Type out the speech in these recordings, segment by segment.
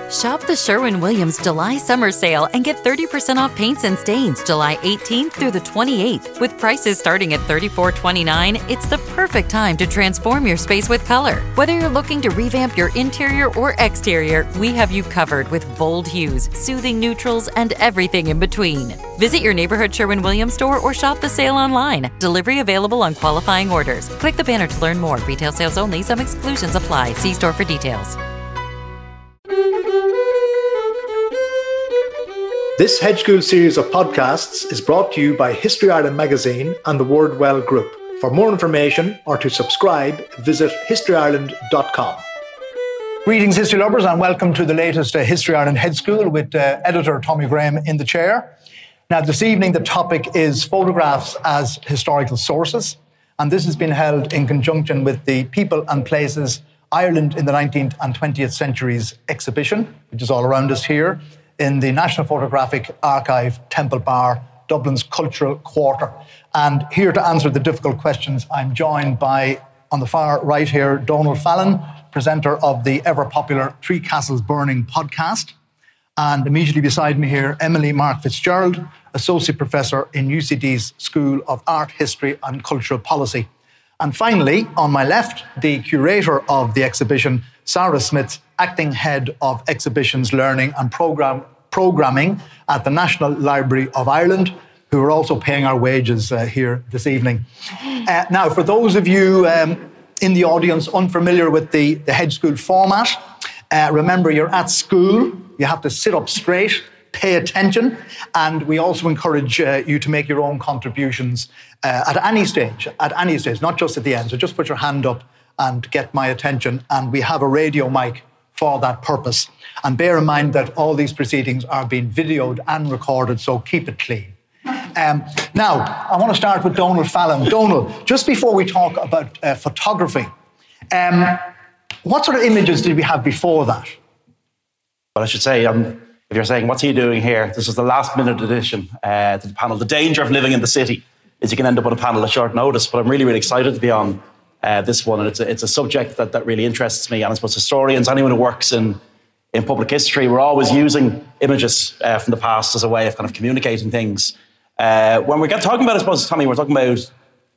Shop the Sherwin-Williams July Summer Sale and get 30% off paints and stains July 18th through the 28th. With prices starting at $34.29, it's the perfect time to transform your space with color. Whether you're looking to revamp your interior or exterior, we have you covered with bold hues, soothing neutrals, and everything in between. Visit your neighborhood Sherwin-Williams store or shop the sale online. Delivery available on qualifying orders. Click the banner to learn more. Retail sales only. Some exclusions apply. See store for details. This Hedge School series of podcasts is brought to you by History Ireland magazine and the Wordwell Group. For more information or to subscribe, visit historyireland.com. Greetings, history lovers, and welcome to the latest History Ireland Hedge School with editor Tommy Graham in the chair. Now, this evening, the topic is photographs as historical sources, and this has been held in conjunction with the People and Places Ireland in the 19th and 20th Centuries exhibition, which is all around us here, in the National Photographic Archive, Temple Bar, Dublin's Cultural Quarter. And here to answer the difficult questions, I'm joined by, on the far right here, Donald Fallon, presenter of the ever-popular Three Castles Burning podcast. And immediately beside me here, Emily Mark Fitzgerald, Associate Professor in UCD's School of Art, History and Cultural Policy. And finally, on my left, the curator of the exhibition, Sarah Smith, Acting Head of Exhibitions, Learning and Programming at the National Library of Ireland, who are also paying our wages here this evening. Now, for those of you in the audience unfamiliar with the Hedge School format, remember you're at school, you have to sit up straight, pay attention, and we also encourage you to make your own contributions at any stage, not just at the end. So just put your hand up and get my attention, and we have a radio mic for that purpose. And bear in mind that all these proceedings are being videoed and recorded, so keep it clean. Now, I want to start with Donald Fallon. Donald, just before we talk about photography, what sort of images did we have before that? Well, I should say, if you're saying, what's he doing here? This is the last-minute addition to the panel. The danger of living in the city is you can end up on a panel at short notice, but I'm really, really excited to be on this one. And it's a subject that really interests me. And I suppose historians, anyone who works in public history, we're always using images from the past as a way of kind of communicating things. When we get talking about, I suppose, Tommy, we're talking about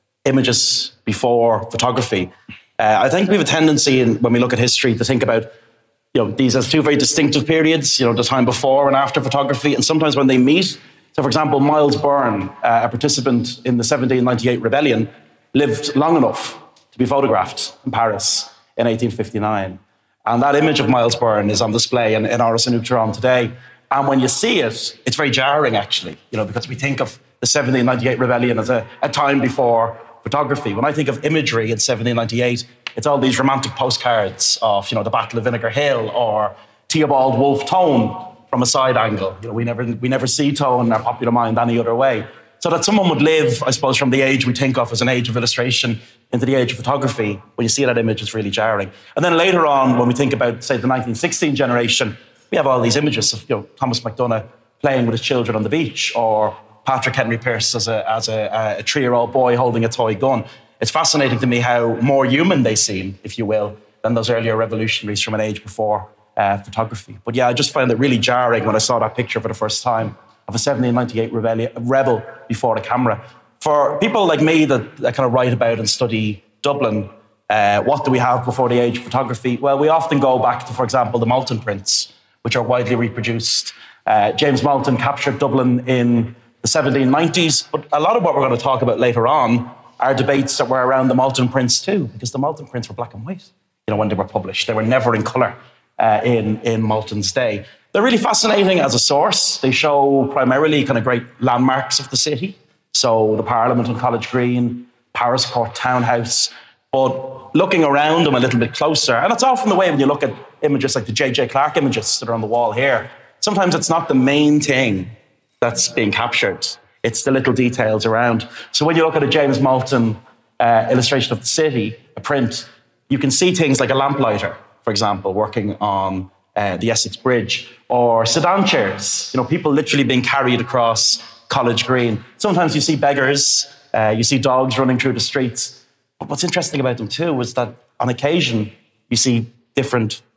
images before photography. I think we have a tendency when we look at history to think about these as two very distinctive periods, the time before and after photography. And sometimes when they meet, so for example, Miles Byrne, a participant in the 1798 rebellion, lived long enough to be photographed in Paris in 1859. And that image of Miles Byrne is on display in Áras an Uachtaráin today. And when you see it, it's very jarring, actually, because we think of the 1798 rebellion as a time before photography. When I think of imagery in 1798, it's all these romantic postcards of, the Battle of Vinegar Hill or Theobald Wolfe Tone from a side angle. We never see Tone in our popular mind any other way. So that someone would live, I suppose, from the age we think of as an age of illustration into the age of photography, when you see that image, it's really jarring. And then later on, when we think about, say, the 1916 generation, we have all these images of Thomas MacDonagh playing with his children on the beach, or Patrick Henry Pearse as a 3-year-old boy holding a toy gun. It's fascinating to me how more human they seem, if you will, than those earlier revolutionaries from an age before photography. But yeah, I just found it really jarring when I saw that picture for the first time of a 1798 rebel before the camera. For people like me that kind of write about and study Dublin, what do we have before the age of photography? Well, we often go back to, for example, the Moulton prints, which are widely reproduced. James Moulton captured Dublin in the 1790s, but a lot of what we're going to talk about later on are debates that were around the Moulton prints too, because the Moulton prints were black and white, when they were published. They were never in colour in Moulton's day. They're really fascinating as a source. They show primarily kind of great landmarks of the city. So the Parliament on College Green, Paris Court Townhouse. But looking around them a little bit closer, and it's often the way when you look at images like the J.J. Clarke images that are on the wall here, sometimes it's not the main thing that's being captured. It's the little details around. So when you look at a James Moulton illustration of the city, a print, you can see things like a lamplighter, for example, working on the Essex Bridge, or sedan chairs, people literally being carried across College Green. Sometimes you see beggars, you see dogs running through the streets. But what's interesting about them too is that on occasion, you see different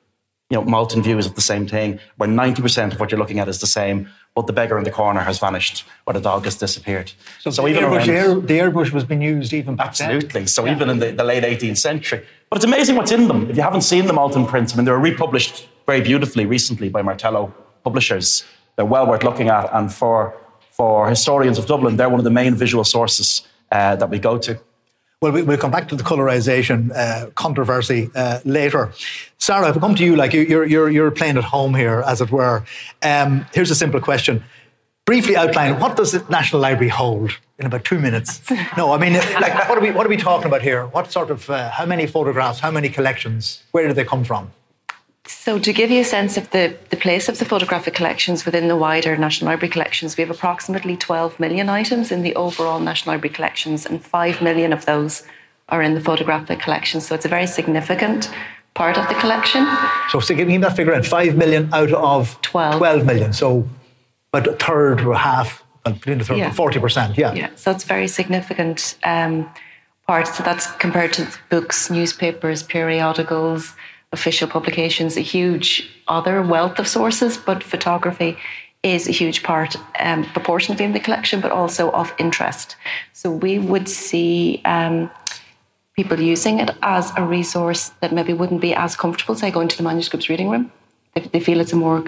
Malton View is the same thing, where 90% of what you're looking at is the same, but the beggar in the corner has vanished, or the dog has disappeared. So even the airbrush was being used even back then. Absolutely. So even in the late 18th century. But it's amazing what's in them. If you haven't seen the Malton prints, they were republished very beautifully recently by Martello Publishers. They're well worth looking at, and for historians of Dublin, they're one of the main visual sources that we go to. Well, we'll come back to the colorization controversy later. Sarah, if I come to you, like you're playing at home here, as it were. Here's a simple question. Briefly outline, what does the National Library hold in about 2 minutes? No, I mean, like, what are we talking about here? What sort of, how many photographs, how many collections? Where do they come from? So to give you a sense of the place of the photographic collections within the wider National Library collections, we have approximately 12 million items in the overall National Library collections, and 5 million of those are in the photographic collections. So it's a very significant part of the collection. So give me that figure in, 5 million out of 12 million. So about a third or half, between the third and 40%, Yeah, so it's a very significant part. So that's compared to books, newspapers, periodicals, official publications, a huge other wealth of sources, but photography is a huge part, proportionately in the collection, but also of interest. So we would see people using it as a resource that maybe wouldn't be as comfortable, say, going to the manuscripts reading room. They feel it's a more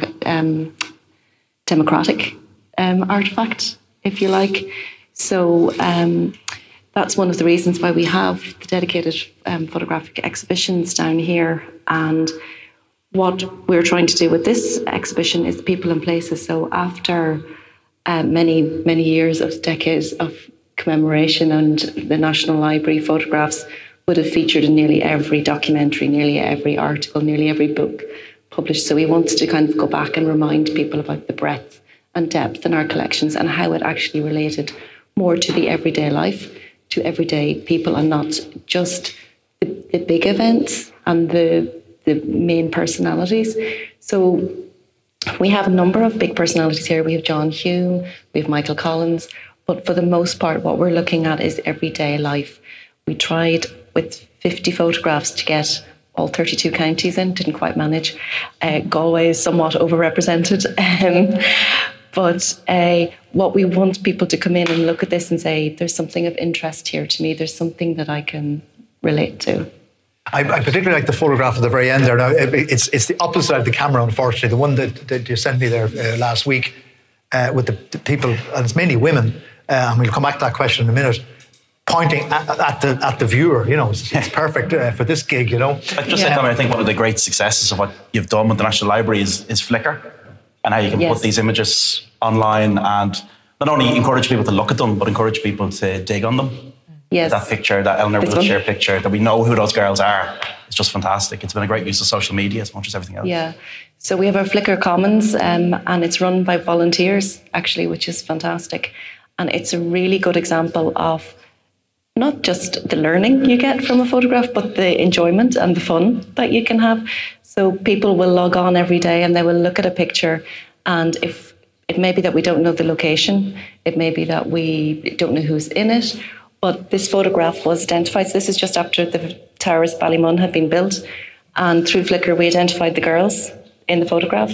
democratic artefact, if you like. So that's one of the reasons why we have the dedicated photographic exhibitions down here. And what we're trying to do with this exhibition is people and places. So after many, many years of decades of commemoration, and the National Library photographs would have featured in nearly every documentary, nearly every article, nearly every book published. So we wanted to kind of go back and remind people about the breadth and depth in our collections and how it actually related more to the everyday life, to everyday people, and not just the big events and the main personalities. So we have a number of big personalities here. We have John Hume, we have Michael Collins, but for the most part, what we're looking at is everyday life. We tried with 50 photographs to get all 32 counties in, didn't quite manage. Galway is somewhat overrepresented. But what we want people to come in and look at this and say, there's something of interest here to me. There's something that I can relate to. I particularly like the photograph at the very end there. Now, it's the opposite side of the camera, unfortunately. The one that you sent me there last week with the people, and it's mainly women, and we'll come back to that question in a minute, pointing at the viewer. It's perfect for this gig, I think one of the great successes of what you've done with the National Library is Flickr, and how you can put these images online and not only encourage people to look at them, but encourage people to dig on them. Yes. That picture, that Eleanor Wiltshire picture, that we know who those girls are, it's just fantastic. It's been a great use of social media as much as everything else. Yeah. So we have our Flickr Commons, and it's run by volunteers, actually, which is fantastic. And it's a really good example of not just the learning you get from a photograph, but the enjoyment and the fun that you can have. So people will log on every day and they will look at a picture, and if it may be that we don't know the location, it may be that we don't know who's in it, but this photograph was identified. So this is just after the towers of Ballymun had been built, and through Flickr we identified the girls in the photograph.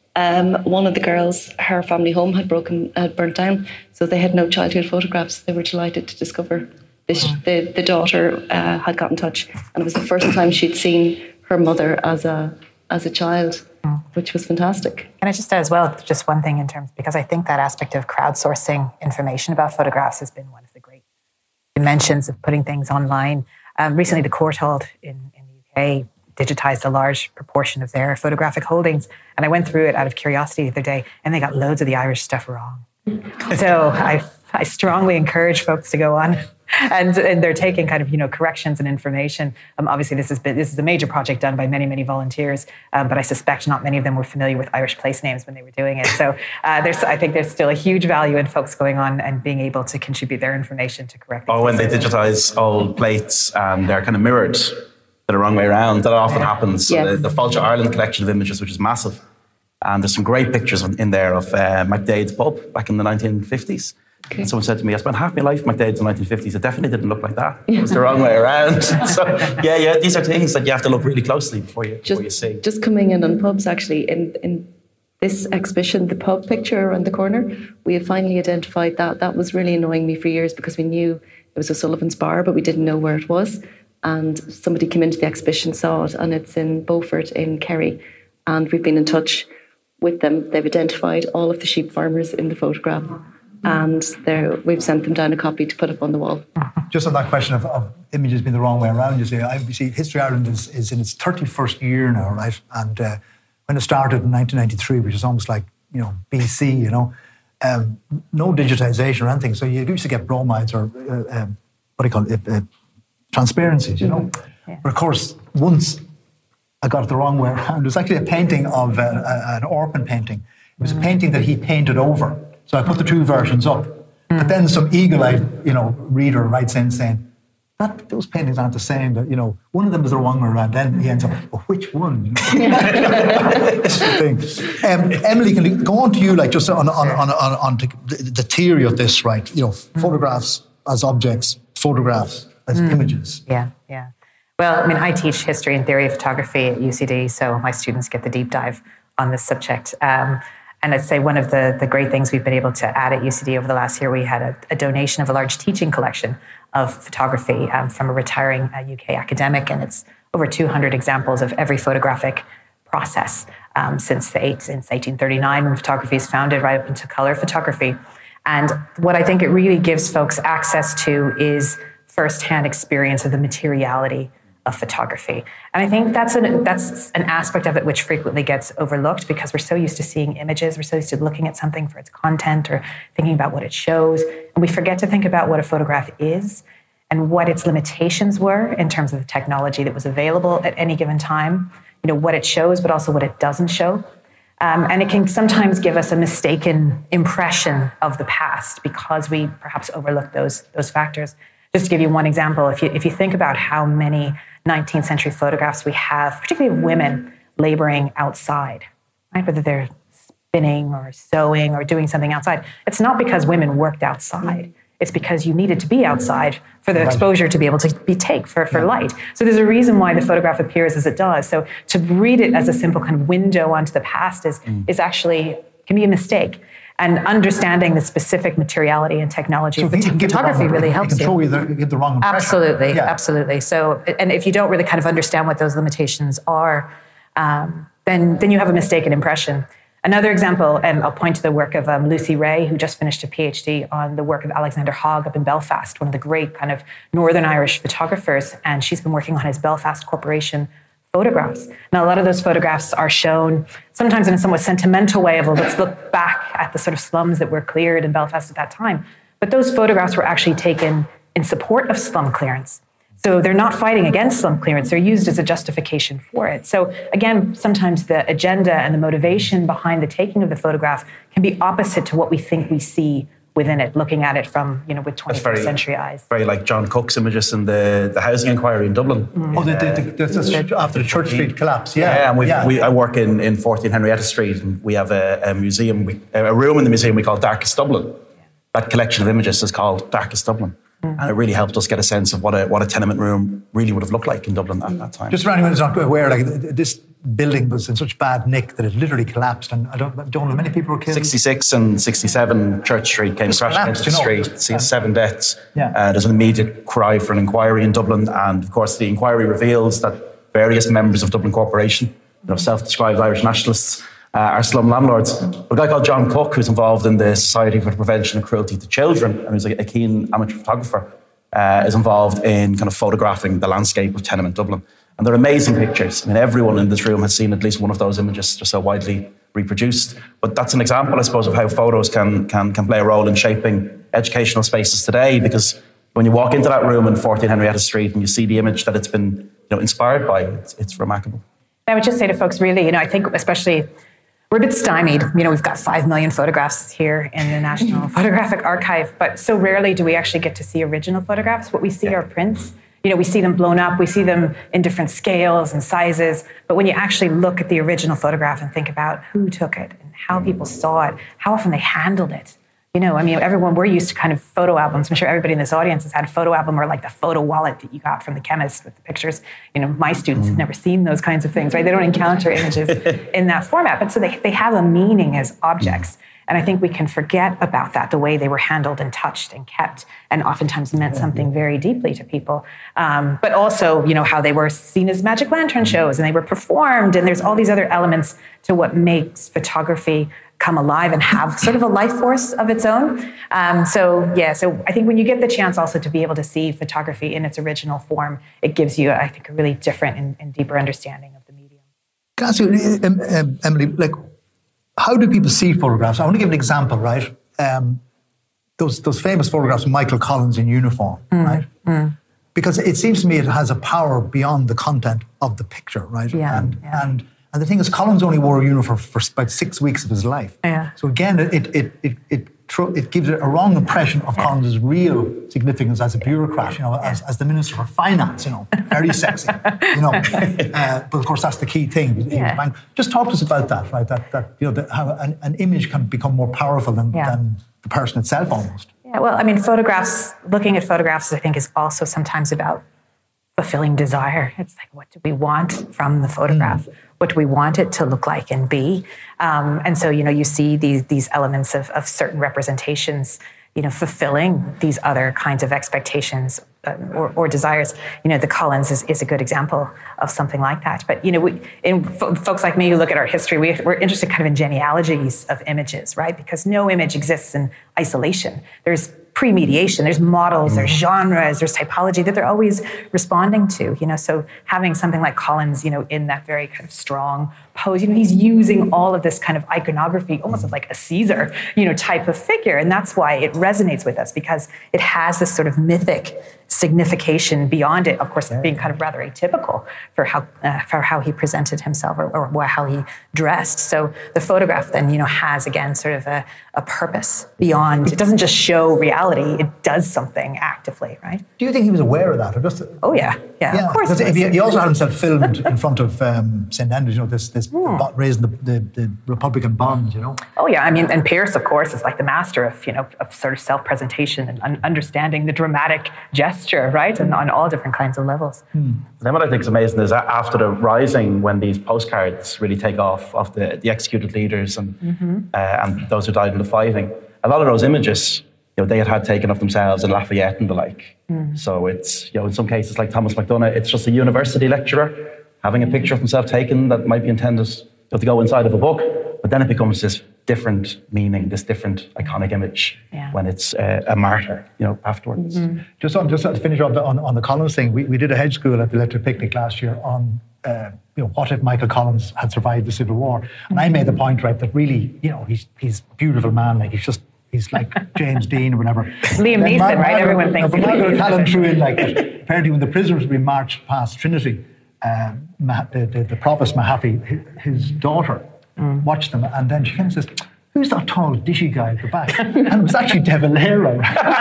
One of the girls, her family home had burnt down, so they had no childhood photographs. They were delighted to discover this. The daughter had got in touch, and it was the first time she'd seen her mother as a child, which was fantastic. Can I just add as well, just one thing in terms, because I think that aspect of crowdsourcing information about photographs has been one of the great dimensions of putting things online. Recently, the Courtauld in the UK digitized a large proportion of their photographic holdings, and I went through it out of curiosity the other day, and they got loads of the Irish stuff wrong. So I strongly encourage folks to go on, and they're taking kind of corrections and information. Obviously, this is a major project done by many volunteers, but I suspect not many of them were familiar with Irish place names when they were doing it. So I think there's still a huge value in folks going on and being able to contribute their information to correct. When they digitize old plates and they're kind of mirrored the wrong way around, that often happens. Yes. The Fáilte Ireland collection of images, which is massive, and there's some great pictures in there of MacDade's pub back in the 1950s. And someone said to me, I spent half my life in McDade's in the 1950s. It definitely didn't look like that. It was the wrong way around. So, yeah, these are things that you have to look really closely before you see. Just coming in on pubs, actually, in this exhibition, the pub picture around the corner, we have finally identified that. That was really annoying me for years because we knew it was O'Sullivan's Bar, but we didn't know where it was. And somebody came into the exhibition, saw it, and it's in Beaufort in Kerry. And we've been in touch with them. They've identified all of the sheep farmers in the photograph. And we've sent them down a copy to put up on the wall. Just on that question of images being the wrong way around, you see History Ireland is in its 31st year now, right? And when it started in 1993, which is almost like, BC, no digitisation or anything. So you used to get bromides or, transparencies, Yeah. But of course, once I got it the wrong way around, it was actually a painting of an Orpin painting. It was a painting that he painted over. So I put the two versions up. But then some eagle-eyed, reader writes in saying, those paintings aren't the same. That one of them is the wrong way around. Then he ends up, well, which one? It's the thing. Emily, can we go on to you, just on the theory of this, right? Photographs as objects, photographs as images. Yeah. Well, I teach history and theory of photography at UCD, so my students get the deep dive on this subject. And I'd say one of the great things we've been able to add at UCD over the last year, we had a donation of a large teaching collection of photography from a retiring UK academic, and it's over 200 examples of every photographic process since 1839 when photography is founded, right up into color photography. And what I think it really gives folks access to is firsthand experience of the materiality of photography. And I think that's an aspect of it which frequently gets overlooked because we're so used to seeing images, we're so used to looking at something for its content or thinking about what it shows, and we forget to think about what a photograph is and what its limitations were in terms of the technology that was available at any given time, what it shows, but also what it doesn't show. And it can sometimes give us a mistaken impression of the past because we perhaps overlook those factors. Just to give you one example, if you think about how many 19th century photographs we have, particularly of women laboring outside, right? Whether they're spinning or sewing or doing something outside. It's not because women worked outside. It's because you needed to be outside for the exposure to be able to be take for light. So there's a reason why the photograph appears as it does. So to read it as a simple kind of window onto the past is actually, can be a mistake. And understanding the specific materiality and technology of photography really helps you. It can give the wrong impression. Absolutely. So, and if you don't really kind of understand what those limitations are, then you have a mistaken impression. Another example, and I'll point to the work of Lucy Ray, who just finished a PhD on the work of Alexander Hogg up in Belfast, one of the great kind of Northern Irish photographers, and she's been working on his Belfast Corporation photographs. Now, a lot of those photographs are shown sometimes in a somewhat sentimental way of, let's look back at the sort of slums that were cleared in Belfast at that time. But those photographs were actually taken in support of slum clearance. So they're not fighting against slum clearance. They're used as a justification for it. So again, sometimes the agenda and the motivation behind the taking of the photograph can be opposite to what we think we see within it, looking at it from, with 21st century eyes. Very like John Cook's images in the housing inquiry in Dublin. After the Church Street collapse, and I work in 14 Henrietta Street, and we have a museum, a room in the museum we call Darkest Dublin. That collection of images is called Darkest Dublin. And it really helped us get a sense of what a tenement room really would have looked like in Dublin at that time. Just for anyone who's not aware, this building was in such bad nick that it literally collapsed, and I don't know, many people were killed. 66 and 67 Church Street came crashing into the street. 7 deaths. There's an immediate cry for an inquiry in Dublin, and of course the inquiry reveals that various members of Dublin Corporation, self-described Irish nationalists, are slum landlords. But a guy called John Cook, who's involved in the Society for the Prevention of Cruelty to Children, and who's a keen amateur photographer, is involved in kind of photographing the landscape of tenement Dublin. And they're amazing pictures. Everyone in this room has seen at least one of those images. They're so widely reproduced. But that's an example, I suppose, of how photos can play a role in shaping educational spaces today, because when you walk into that room in 14 Henrietta Street and you see the image that it's been inspired by, it's remarkable. I would just say to folks, really, I think especially we're a bit stymied. We've got 5 million photographs here in the National Photographic Archive, but so rarely do we actually get to see original photographs. What we see are prints. We see them blown up, we see them in different scales and sizes, but when you actually look at the original photograph and think about who took it and how people saw it, how often they handled it, I mean, we're used to kind of photo albums. I'm sure everybody in this audience has had a photo album or like the photo wallet that you got from the chemist with the pictures. My students have never seen those kinds of things, right? They don't encounter images in that format, but so they have a meaning as objects. And I think we can forget about that, the way they were handled and touched and kept, and oftentimes meant something very deeply to people. But also, how they were seen as magic lantern shows and they were performed. And there's all these other elements to what makes photography come alive and have sort of a life force of its own. So I think when you get the chance also to be able to see photography in its original form, it gives you, I think, a really different and deeper understanding of the medium. Can I ask you, Emily, how do people see photographs? I want to give an example, right? Those famous photographs of Michael Collins in uniform, right? Because it seems to me it has a power beyond the content of the picture, right? And the thing is, Collins only wore a uniform for about 6 weeks of his life. Yeah. So again, it gives it a wrong impression of Collins' real significance as a bureaucrat, as the Minister for Finance, very sexy, But of course, that's the key thing. Yeah. Just talk to us about that, right? That how an image can become more powerful than the person itself, almost. Yeah. Well, I mean, looking at photographs, I think, is also sometimes about fulfilling desire. It's like, what do we want from the photograph? What do we want it to look like and be? And so, you see these elements of certain representations, fulfilling these other kinds of expectations or desires. The Collins is a good example of something like that. But, folks like me who look at our history, we're interested kind of in genealogies of images, right? Because no image exists in isolation. There's pre-mediation, there's models, there's genres, there's typology that they're always responding to, so having something like Collins, in that very kind of strong pose, he's using all of this kind of iconography, almost like a Caesar, type of figure. And that's why it resonates with us, because it has this sort of mythic signification beyond it, of course, being kind of rather atypical for how he presented himself or how he dressed. So the photograph then, has again sort of a purpose beyond. It doesn't just show reality; it does something actively, right? Do you think he was aware of that, or just? Oh yeah, of course. He also had himself filmed in front of St Andrews. This raising the Republican bond. Oh yeah, I mean, and Pearse, of course, is like the master of of sort of self-presentation and understanding the dramatic gesture, right, and on all different kinds of levels. Then what I think is amazing is that after the Rising, when these postcards really take off of the executed leaders and those who died in the fighting, a lot of those images, they had taken of themselves in Lafayette and the like. So it's, in some cases like Thomas MacDonagh, it's just a university lecturer having a picture of himself taken that might be intended to go inside of a book, but then it becomes this different meaning, this different iconic image when it's a martyr, afterwards. Just to finish off on the Collins thing, we did a hedge school at the Electric Picnic last year on what if Michael Collins had survived the Civil War? And I made the point, right, that really, he's a beautiful man, like he's like James Dean or whatever. Liam Neeson, right? Everyone thinks Margaret Callan threw in apparently when the prisoners were being marched past Trinity, the provost Mahaffey, his daughter, watched them, and then she kind of says, "Who's that tall, dishy guy at the back?" And it was actually De Valera.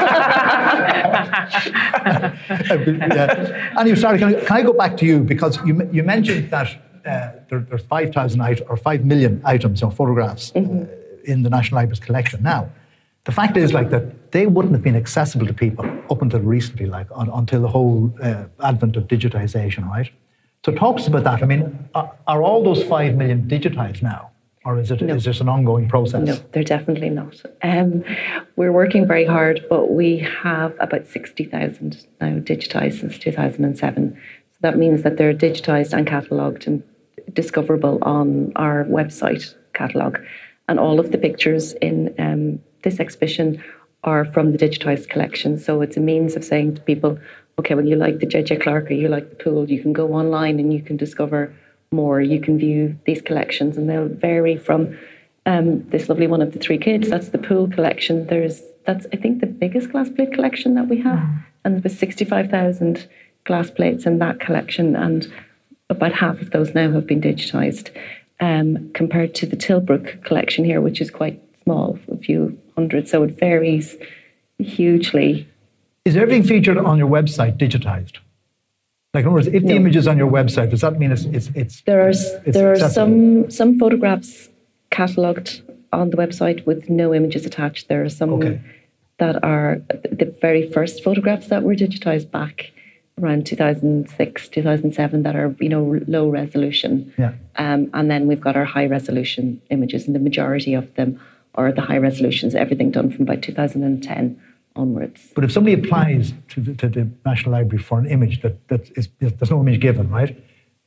Anyway, sorry, can I go back to you? Because you mentioned that there's 5 million items or photographs in the National Library's collection. Now, the fact is that they wouldn't have been accessible to people up until recently, until the whole advent of digitization, right? So talk to us about that. I mean, are all those 5 million digitized now? Or is this an ongoing process? No, they're definitely not. We're working very hard, but we have about 60,000 now digitized since 2007. So that means that they're digitized and catalogued and discoverable on our website catalogue. And all of the pictures in this exhibition are from the digitized collection. So it's a means of saying to people, okay, well, you like the J.J. Clarke or you like the Poole, you can go online and you can discover more. You can view these collections, and they'll vary from this lovely one of the three kids. That's the Poole collection. That's I think the biggest glass plate collection that we have, and there was 65,000 glass plates in that collection, and about half of those now have been digitized, compared to the Tilbrook collection here, which is quite small, a few hundred. So it varies hugely. Is everything featured on your website digitized? Like, in other words, if the image is on your website, does that mean it's there are some photographs catalogued on the website with no images attached. There are some that are the very first photographs that were digitized back around 2006, 2007 that are, low resolution. Yeah. And then we've got our high resolution images, and the majority of them are the high resolutions, everything done from about 2010 onwards. But if somebody applies to the National Library for an image there's no image given, right?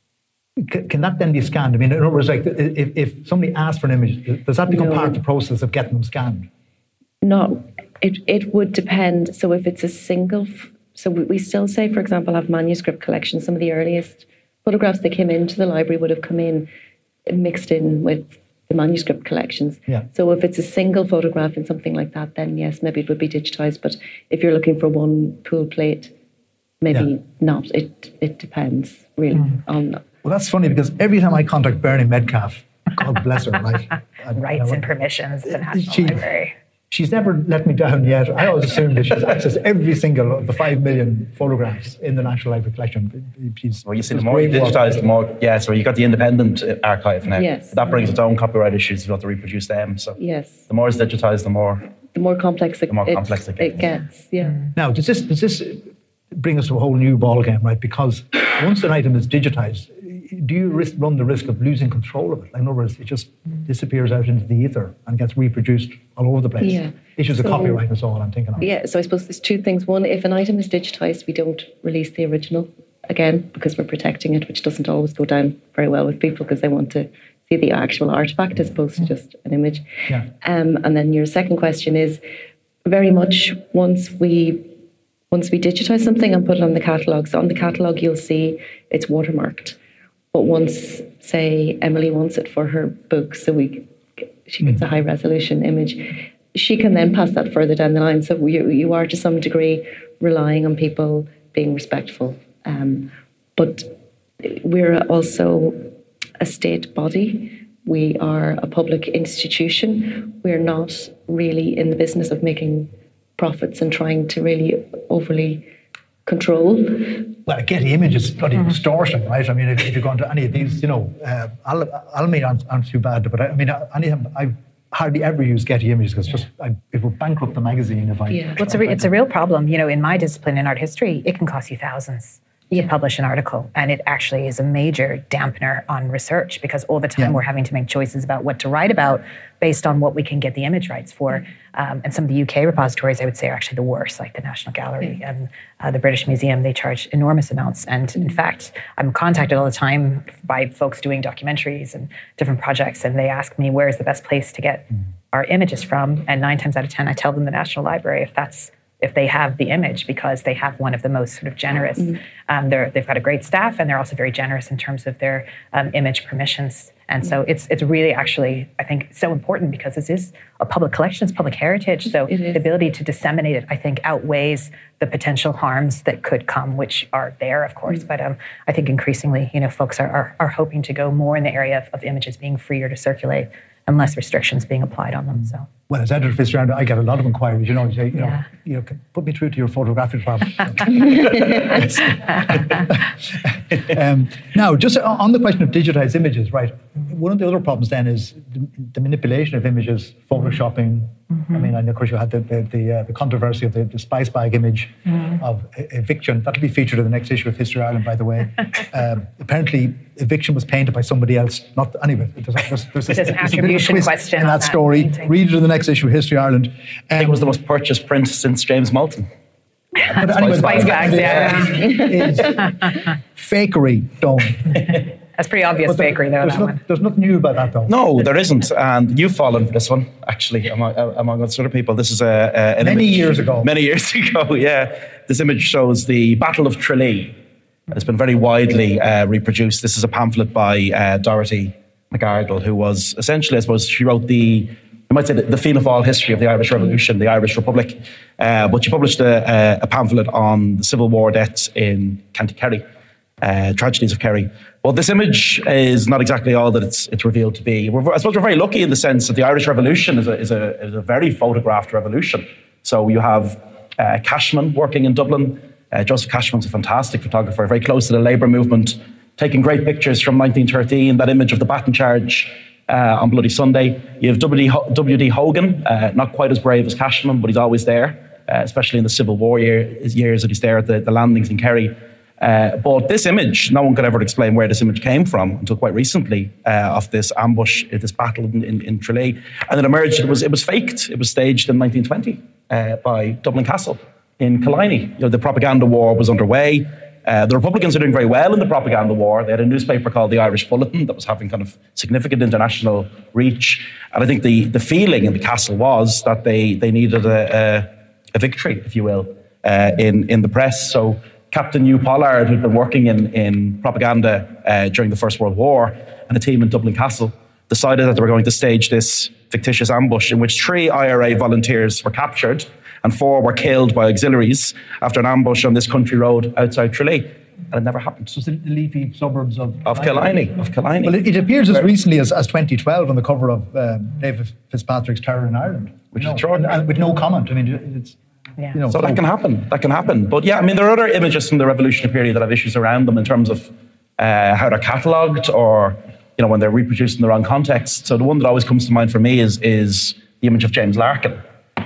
Can that then be scanned? I mean, in other words, like if somebody asks for an image, does that become part of the process of getting them scanned? No, it would depend. So if it's a single... So we still say, for example, have manuscript collections. Some of the earliest photographs that came into the library would have come in mixed in with the manuscript collections. Yeah. So if it's a single photograph in something like that, then yes, maybe it would be digitized. But if you're looking for one pool plate, maybe not. It depends really on... Well, that's funny because every time I contact Bernie Metcalf, God bless her, right? Rights and permissions at the National Library. She's never let me down yet. I always assumed that she's accessed every single of the 5 million photographs in the National Library collection. Well, you see, the more you digitise, the more... Yeah, so you've got the independent archive now. Yes. That brings its own copyright issues. You have to reproduce them. So yes. The more it's digitised, the more complex it gets. Yeah. Now, does this bring us to a whole new ballgame, right? Because once an item is digitised, do you run the risk of losing control of it? Like, in other words, it just disappears out into the ether and gets reproduced all over the place. Yeah. Issues of copyright is all I'm thinking of. Yeah, so I suppose there's two things. One, if an item is digitised, we don't release the original again because we're protecting it, which doesn't always go down very well with people because they want to see the actual artefact as opposed to just an image. Yeah. And then your second question is very much once we digitise something and put it on the catalogue. So on the catalogue, you'll see it's watermarked. But once, say, Emily wants it for her book, so she gets a high resolution image, she can then pass that further down the line. So you are to some degree relying on people being respectful. But we're also a state body. We are a public institution. We're not really in the business of making profits and trying to really overly control. Well, Getty Image is bloody extortion, right? I mean, if you're going to any of these, Almy aren't too bad, but I hardly ever use Getty Images because it would bankrupt the magazine if I... Yeah. Well, it's a real problem. In my discipline, in art history, it can cost you thousands to publish an article. And it actually is a major dampener on research because all the time we're having to make choices about what to write about based on what we can get the image rights for. And some of the UK repositories, I would say, are actually the worst, like the National Gallery and the British Museum. They charge enormous amounts. And in fact, I'm contacted all the time by folks doing documentaries and different projects, and they ask me, where's the best place to get our images from? And 9 times out of 10, I tell them the National Library, if they have the image, because they have one of the most sort of generous. They've got a great staff, and they're also very generous in terms of their image permissions. And so it's really actually, I think, so important because this is a public collection, it's public heritage. So the ability to disseminate it, I think, outweighs the potential harms that could come, which are there, of course. But I think increasingly, folks are hoping to go more in the area of images being freer to circulate and less restrictions being applied on them. So. Well, as editor of History Ireland, I get a lot of inquiries. Put me through to your photographic department. Now, just on the question of digitized images, right? One of the other problems then is the manipulation of images, photoshopping. I mean, and of course you had the controversy of the spice bag image of Eviction. That'll be featured in the next issue of History Ireland, by the way. Apparently, Eviction was painted by somebody else. There's an attribution question in that story. Read it in the next issue of History Ireland. It was the most purchased print since James Moulton. But anyway, spice bags, is fakery done. That's pretty obvious fakery, though. There's nothing new about that, though. No, there isn't. And you've fallen for this one, actually, among sort of people. This is an Many image. years ago. Many years ago, yeah. This image shows the Battle of Tralee. It's been very widely reproduced. This is a pamphlet by Dorothy McArdle, who was essentially, I suppose, she wrote you might say the Fianna Fáil history of the Irish Revolution, the Irish Republic. But she published a pamphlet on the Civil War deaths in County Kerry, tragedies of Kerry. Well, this image is not exactly all that it's revealed to be. I suppose we're very lucky in the sense that the Irish Revolution is a very photographed revolution. So you have Cashman working in Dublin. Joseph Cashman's a fantastic photographer, very close to the labour movement, taking great pictures from 1913, that image of the baton charge on Bloody Sunday. You have W.D. Hogan, not quite as brave as Cashman, but he's always there, especially in the Civil War years that he's there at the landings in Kerry. But this image, no one could ever explain where this image came from until quite recently, of this ambush, this battle in Tralee. And it emerged, it was faked. It was staged in 1920 by Dublin Castle in Killiney. The propaganda war was underway. The Republicans are doing very well in the propaganda war. They had a newspaper called the Irish Bulletin that was having kind of significant international reach. And I think the feeling in the castle was that they needed a victory, if you will, in the press. So Captain Hugh Pollard, who'd been working in propaganda during the First World War, and a team in Dublin Castle, decided that they were going to stage this fictitious ambush in which 3 IRA volunteers were captured and 4 were killed by auxiliaries after an ambush on this country road outside Tralee. And it never happened. So it's the leafy suburbs of Killiney. Well, it appears as recently as 2012 on the cover of David Fitzpatrick's Terror in Ireland. Which is extraordinary. And with no comment. I mean, it's... Yeah. So that can happen. That can happen. But yeah, I mean, there are other images from the revolutionary period that have issues around them in terms of how they're catalogued, or when they're reproduced in the wrong context. So the one that always comes to mind for me is the image of James Larkin.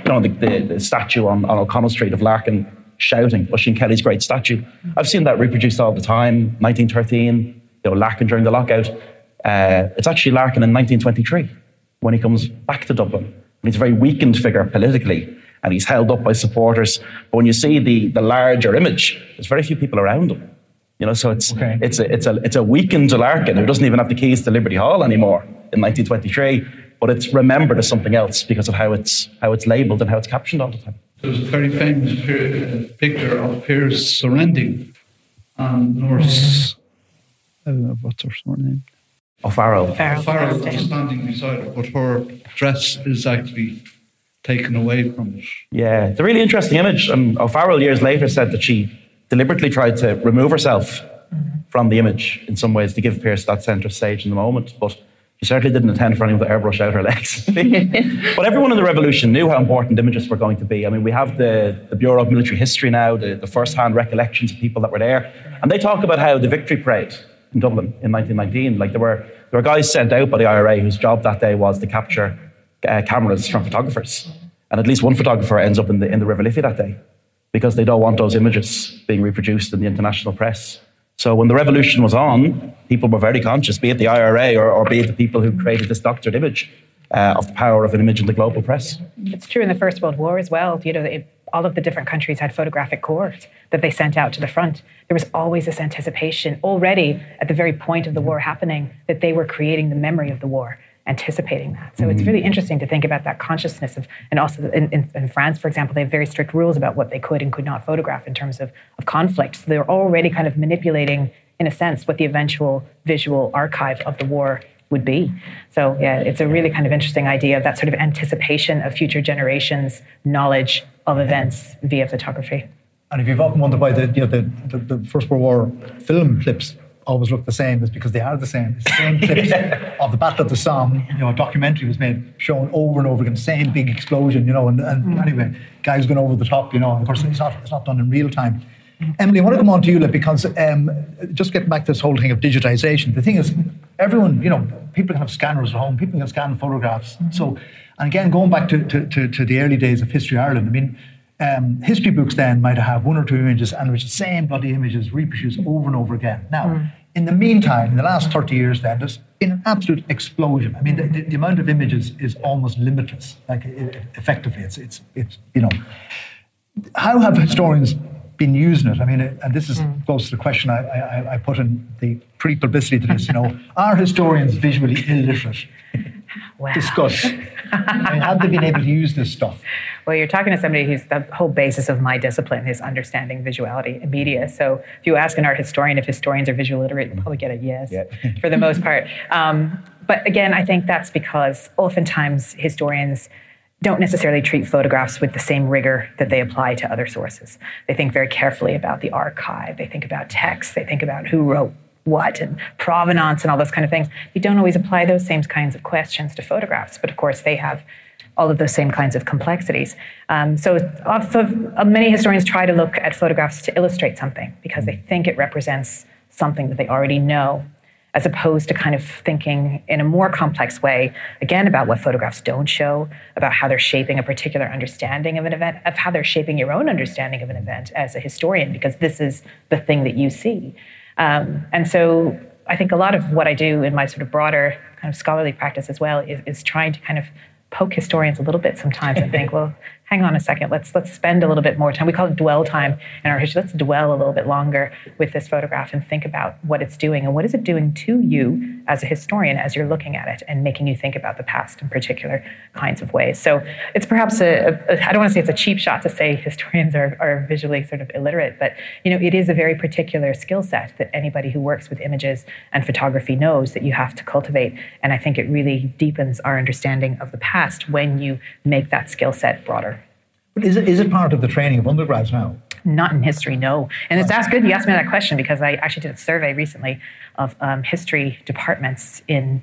The statue on O'Connell Street of Larkin shouting, Oisin Kelly's great statue. I've seen that reproduced all the time. 1913, Larkin during the lockout. It's actually Larkin in 1923 when he comes back to Dublin. And he's a very weakened figure politically, and he's held up by supporters. But when you see the larger image, there's very few people around him. So it's a weakened Larkin who doesn't even have the keys to Liberty Hall anymore in 1923, but it's remembered as something else because of how it's labelled and how it's captioned all the time. There's a very famous picture of Piers surrendering on Norse. I don't know what's her surname. O'Farrell. O'Farrell was standing beside her, but her dress is actually taken away from it. Yeah, it's a really interesting image. And O'Farrell years later said that she deliberately tried to remove herself from the image in some ways to give Pearse that centre stage in the moment, but she certainly didn't intend for anyone to airbrush out her legs. But everyone in the revolution knew how important images were going to be. I mean, we have the Bureau of Military History now, the first-hand recollections of people that were there, and they talk about how the victory parade in Dublin in 1919, like there were guys sent out by the IRA whose job that day was to capture cameras from photographers, and at least one photographer ends up in the River Liffey that day, because they don't want those images being reproduced in the international press. So when the revolution was on, people were very conscious, be it the IRA or be it the people who created this doctored image, of the power of an image in the global press. It's true in the First World War as well. All of the different countries had photographic corps that they sent out to the front. There was always this anticipation already at the very point of the war happening that they were creating the memory of the war, anticipating that. So it's really interesting to think about that consciousness of, and also in France, for example, they have very strict rules about what they could and could not photograph in terms of conflict. So they're already kind of manipulating, in a sense, what the eventual visual archive of the war would be. So yeah, it's a really kind of interesting idea of that sort of anticipation of future generations' knowledge of events via photography. And if you've often wondered why the First World War film clips always look the same, is because they are the same. It's the same clips of the Battle of the Somme. A documentary was made, shown over and over again, same big explosion, and anyway, guys going over the top, and of course it's not done in real time. Emily, I want to come on to you, because just getting back to this whole thing of digitization, the thing is, everyone, people can have scanners at home, people can scan photographs. So, and again, going back to the early days of History Ireland, I mean, history books then might have 1 or 2 images, and it's the same bloody images reproduced over and over again. Now, in the meantime, in the last 30 years then, there's been an absolute explosion. I mean, the amount of images is almost limitless, effectively. It's how have historians been using it? I mean, and this is close to the question I put in the pre-publicity to this, are historians visually illiterate? Wow. Discuss. I mean, have they been able to use this stuff? Well, you're talking to somebody who's the whole basis of my discipline is understanding visuality and media. So if you ask an art historian if historians are visual literate, you'll probably get a yes for the most part. But again, I think that's because oftentimes historians don't necessarily treat photographs with the same rigor that they apply to other sources. They think very carefully about the archive. They think about text. They think about who wrote what and provenance and all those kind of things. You don't always apply those same kinds of questions to photographs, but of course they have all of those same kinds of complexities. Many historians try to look at photographs to illustrate something because they think it represents something that they already know. as opposed to kind of thinking in a more complex way, again, about what photographs don't show, about how they're shaping a particular understanding of an event, of how they're shaping your own understanding of an event as a historian, because this is the thing that you see. And so I think a lot of what I do in my sort of broader kind of scholarly practice as well is trying to kind of poke historians a little bit sometimes and think, well, hang on a second, let's spend a little bit more time. We call it dwell time in our history. Let's dwell a little bit longer with this photograph and think about what it's doing and what is it doing to you as a historian as you're looking at it and making you think about the past in particular kinds of ways. So it's perhaps I don't want to say it's a cheap shot to say historians are visually sort of illiterate, but it is a very particular skill set that anybody who works with images and photography knows that you have to cultivate. And I think it really deepens our understanding of the past when you make that skill set broader. But is it part of the training of undergrads now? Not in history, no. And it's good you asked me that question, because I actually did a survey recently of history departments in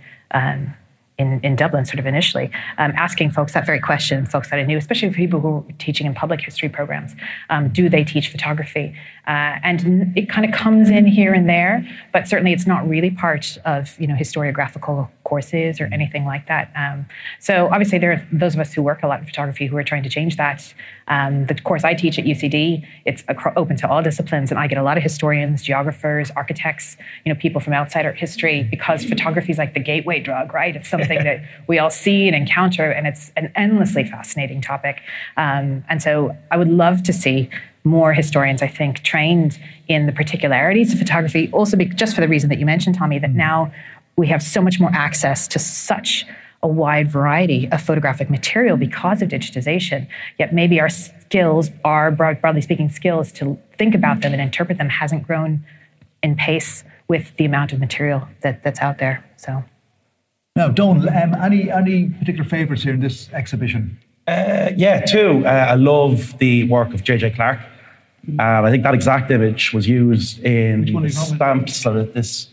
Dublin, sort of initially, asking folks that very question, folks that I knew, especially for people who were teaching in public history programs. Do they teach photography? And it kind of comes in here and there, but certainly it's not really part of historiographical courses or anything like that. So obviously there are those of us who work a lot in photography who are trying to change that. The course I teach at UCD, it's open to all disciplines, and I get a lot of historians, geographers, architects, people from outside art history, because photography is like the gateway drug, right? It's something that we all see and encounter, and it's an endlessly fascinating topic. And so I would love to see more historians, I think, trained in the particularities of photography, also just for the reason that you mentioned, Tommy, that now we have so much more access to such a wide variety of photographic material because of digitization, yet maybe our skills, our broadly speaking skills to think about them and interpret them hasn't grown in pace with the amount of material that's out there. So, now, Donal, any particular favourites here in this exhibition? Two. I love the work of J.J. Clark. I think that exact image was used in the stamps, so that this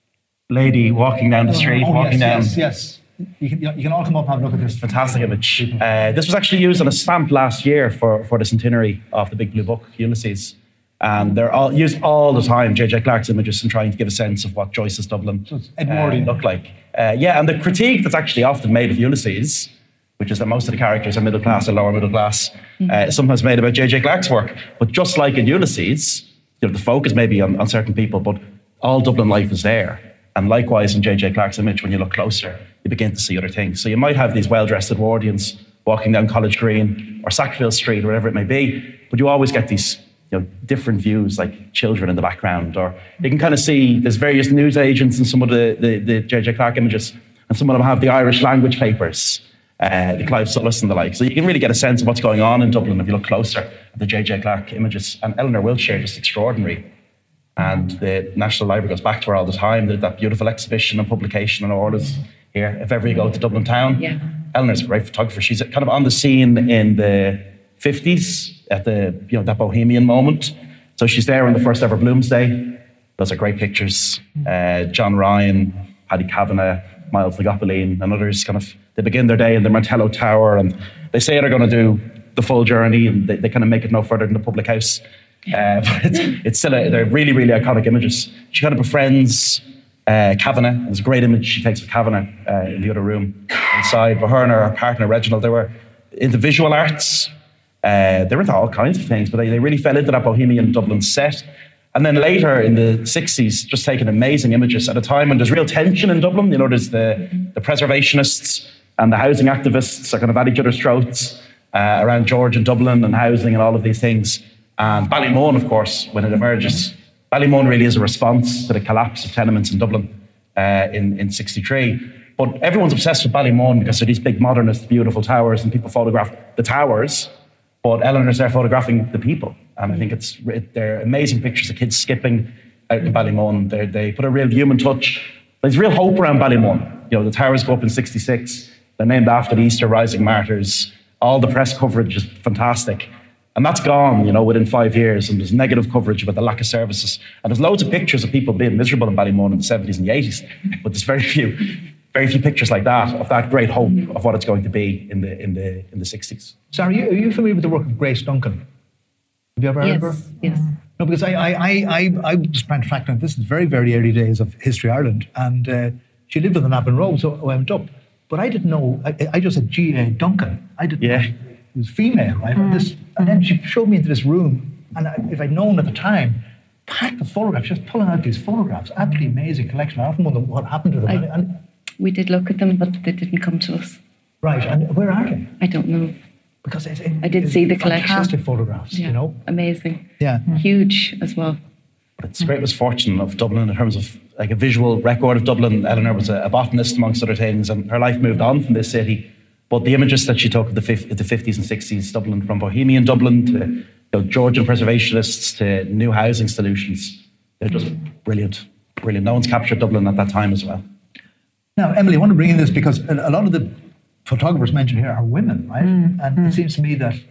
lady walking down the street, Yes. You can all come up and have a look at this. Fantastic image. This was actually used on a stamp last year for the centenary of the Big Blue Book, Ulysses. And they're all used all the time, J.J. Clark's images, and trying to give a sense of what Joyce's Dublin looked like. And the critique that's actually often made of Ulysses, which is that most of the characters are middle class or lower middle class, sometimes made about J.J. Clark's work. But just like in Ulysses, the focus may be on certain people, but all Dublin life is there. And likewise in J.J. Clark's image, when you look closer, you begin to see other things. So you might have these well-dressed Edwardians walking down College Green or Sackville Street or whatever it may be, but you always get these different views, like children in the background, or you can kind of see there's various news agents in some of the J.J. Clark images, and some of them have the Irish language papers, the Clive Sullis and the like. So you can really get a sense of what's going on in Dublin if you look closer at the J.J. Clark images. And Eleanor Wiltshire, just extraordinary. And the National Library goes back to her all the time. There's that beautiful exhibition and publication and orders here, if ever you go to Dublin town. Yeah. Eleanor's a great photographer. She's kind of on the scene in the 50s at the that bohemian moment. So she's there on the first ever Bloomsday. Those are great pictures. John Ryan, Paddy Kavanagh, Miles Nagopoline and others they begin their day in the Martello Tower, and they say they're going to do the full journey, and they kind of make it no further than the public house. But it's still they're really, really iconic images. She kind of befriends Kavanagh. There's a great image she takes of Kavanagh in the other room inside. But her and her partner Reginald, they were into visual arts. They were into all kinds of things, but they really fell into that bohemian Dublin set. And then later in the 60s, just taking amazing images at a time when there's real tension in Dublin. There's the preservationists and the housing activists are kind of at each other's throats around George and Dublin and housing and all of these things. And Ballymun, of course, when it emerges, Ballymun really is a response to the collapse of tenements in Dublin in 63. But everyone's obsessed with Ballymun because they're these big modernist, beautiful towers, and people photograph the towers, but Eleanor's there photographing the people. And I think they're amazing pictures of kids skipping out in Ballymun. They put a real human touch. There's real hope around Ballymun. The towers go up in 66. They're named after the Easter Rising martyrs. All the press coverage is fantastic. And that's gone, within 5 years. And there's negative coverage about the lack of services. And there's loads of pictures of people being miserable in Ballymun in the 70s and the 80s. But there's very few pictures like that, of that great hope of what it's going to be in the 60s. Sarah, are you familiar with the work of Grace Duncan? Have you ever heard of her? Yes. No, because I was trying to track down, this is very, very early days of History Ireland, and she lived on the Navan Road, so I went up. But I didn't know, I just said G.A. Duncan. I didn't know it was female, right? And then she showed me into this room, and if I'd known at the time, packed of photographs, just pulling out these photographs, absolutely amazing collection. I often wonder what happened to them. We did look at them, but they didn't come to us. Right, and where are they? I don't know. Because I did see the collection. Fantastic photographs, you know. Amazing. Yeah. Huge as well. But it's a great misfortune of Dublin in terms of like a visual record of Dublin. Eleanor was a botanist amongst other things, and her life moved on from this city. But the images that she took of the 50s and 60s Dublin, from Bohemian Dublin to Georgian preservationists to new housing solutions, they're just brilliant. No one's captured Dublin at that time as well. Now, Emily, I want to bring in this because a lot of the photographers mentioned here are women, right? And it seems to me that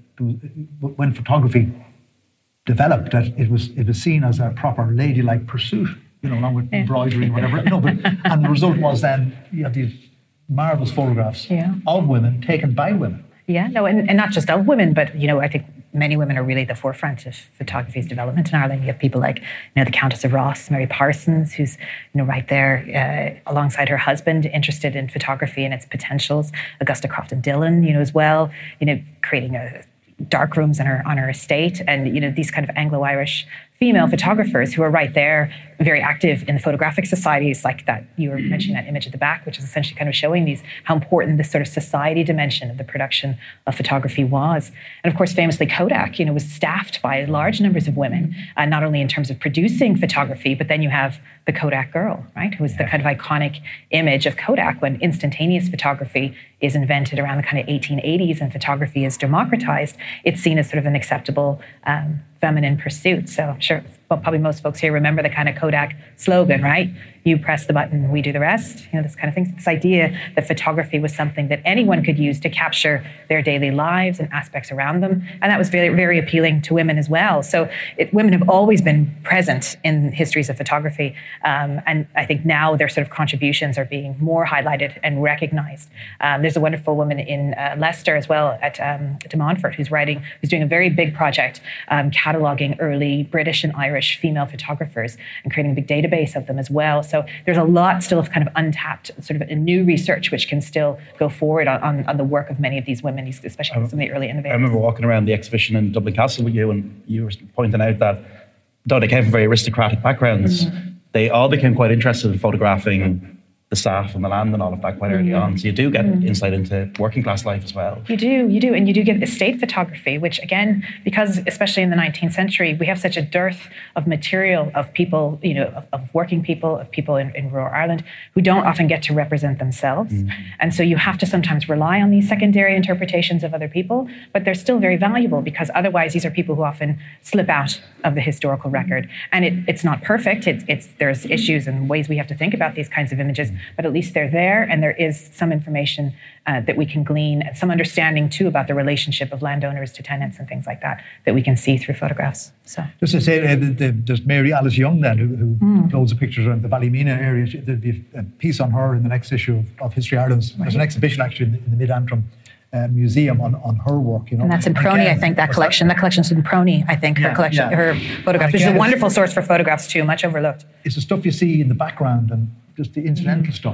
when photography developed, that it was seen as a proper ladylike pursuit, along with embroidery and whatever. And the result was then you have these marvelous photographs of women taken by women. Yeah, no, and not just of women, but I think many women are really at the forefront of photography's development in Ireland. You have people like the Countess of Ross, Mary Parsons, who's right there alongside her husband, interested in photography and its potentials. Augusta Crofton Dillon, as well, creating dark rooms on her estate, and these kind of Anglo-Irish female photographers who are right there, very active in the photographic societies like that. You were mentioning that image at the back, which is essentially kind of showing how important this sort of society dimension of the production of photography was. And of course, famously Kodak, was staffed by large numbers of women, not only in terms of producing photography, but then you have the Kodak girl, right? Who was the kind of iconic image of Kodak when instantaneous photography is invented around the kind of 1880s and photography is democratized. It's seen as sort of an acceptable feminine pursuit. So I'm sure probably most folks here remember the kind of Kodak slogan, right? You press the button, we do the rest. This kind of thing. This idea that photography was something that anyone could use to capture their daily lives and aspects around them. And that was very, very appealing to women as well. So women have always been present in histories of photography. And I think now their sort of contributions are being more highlighted and recognized. There's a wonderful woman in Leicester as well at De Montfort who's doing a very big project cataloging early British and Irish female photographers and creating a big database of them as well. So there's a lot still of kind of untapped sort of a new research which can still go forward on the work of many of these women, especially some of the early innovators. I remember walking around the exhibition in Dublin Castle with you, and you were pointing out that though they came from very aristocratic backgrounds, they all became quite interested in photographing the staff and the land and all of that quite early on. So you do get insight into working class life as well. You do. And you do get estate photography, which again, because especially in the 19th century, we have such a dearth of material of people, of working people, of people in rural Ireland who don't often get to represent themselves. And so you have to sometimes rely on these secondary interpretations of other people, but they're still very valuable because otherwise these are people who often slip out of the historical record. And it's not perfect. There's issues and ways we have to think about these kinds of images, but at least they're there, and there is some information that we can glean, and some understanding too about the relationship of landowners to tenants and things like that we can see through photographs. So just to say, there's Mary Alice Young then, who loads of pictures around the Ballymena area. There'll be a piece on her in the next issue of History Ireland. There's an exhibition actually in the Mid-Antrim museum on her work, And that's in Prony, I think, that collection. That collection's in Prony, I think, her collection, her photographs, which is a wonderful source for photographs too, much overlooked. It's the stuff you see in the background and just the incidental stuff,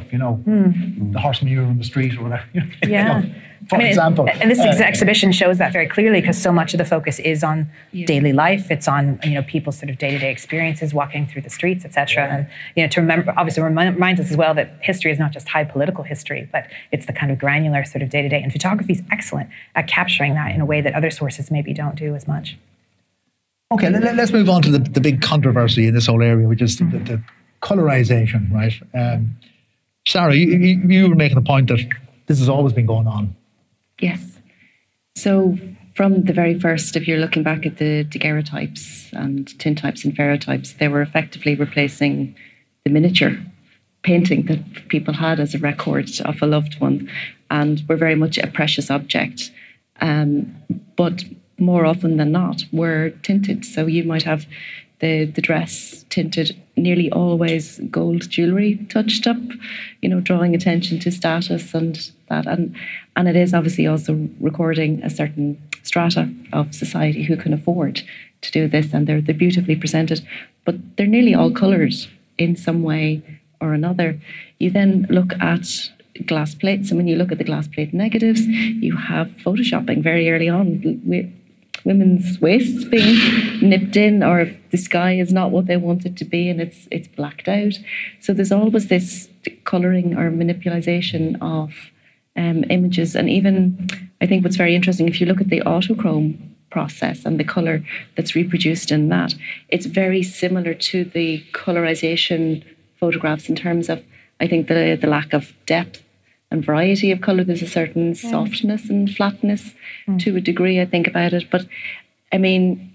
the horse manure on the street or whatever. For example. And this exhibition shows that very clearly because so much of the focus is on daily life. It's on, people's sort of day-to-day experiences, walking through the streets, etc. And, to remember, obviously reminds us as well that history is not just high political history, but it's the kind of granular sort of day-to-day. And photography is excellent at capturing that in a way that other sources maybe don't do as much. Okay, let's move on to the big controversy in this whole area, which is the colorization, right? Sarah, you were making the point that this has always been going on. Yes. So from the very first, if you're looking back at the daguerreotypes and tintypes and ferrotypes, they were effectively replacing the miniature painting that people had as a record of a loved one, and were very much a precious object. But more often than not, were tinted. So you might have the dress tinted, nearly always gold jewellery touched up, drawing attention to status and that. And it is obviously also recording a certain strata of society who can afford to do this, and they're beautifully presented, but they're nearly all coloured in some way or another. You then look at glass plates, and when you look at the glass plate negatives, you have photoshopping very early on. Women's waists being nipped in, or the sky is not what they want it to be and it's blacked out. So there's always this colouring or manipulation of images. And even, I think what's very interesting, if you look at the autochrome process and the colour that's reproduced in that, it's very similar to the colorization photographs in terms of, I think, the lack of depth and variety of colour. There's a certain softness and flatness to a degree, I think, about it. But I mean,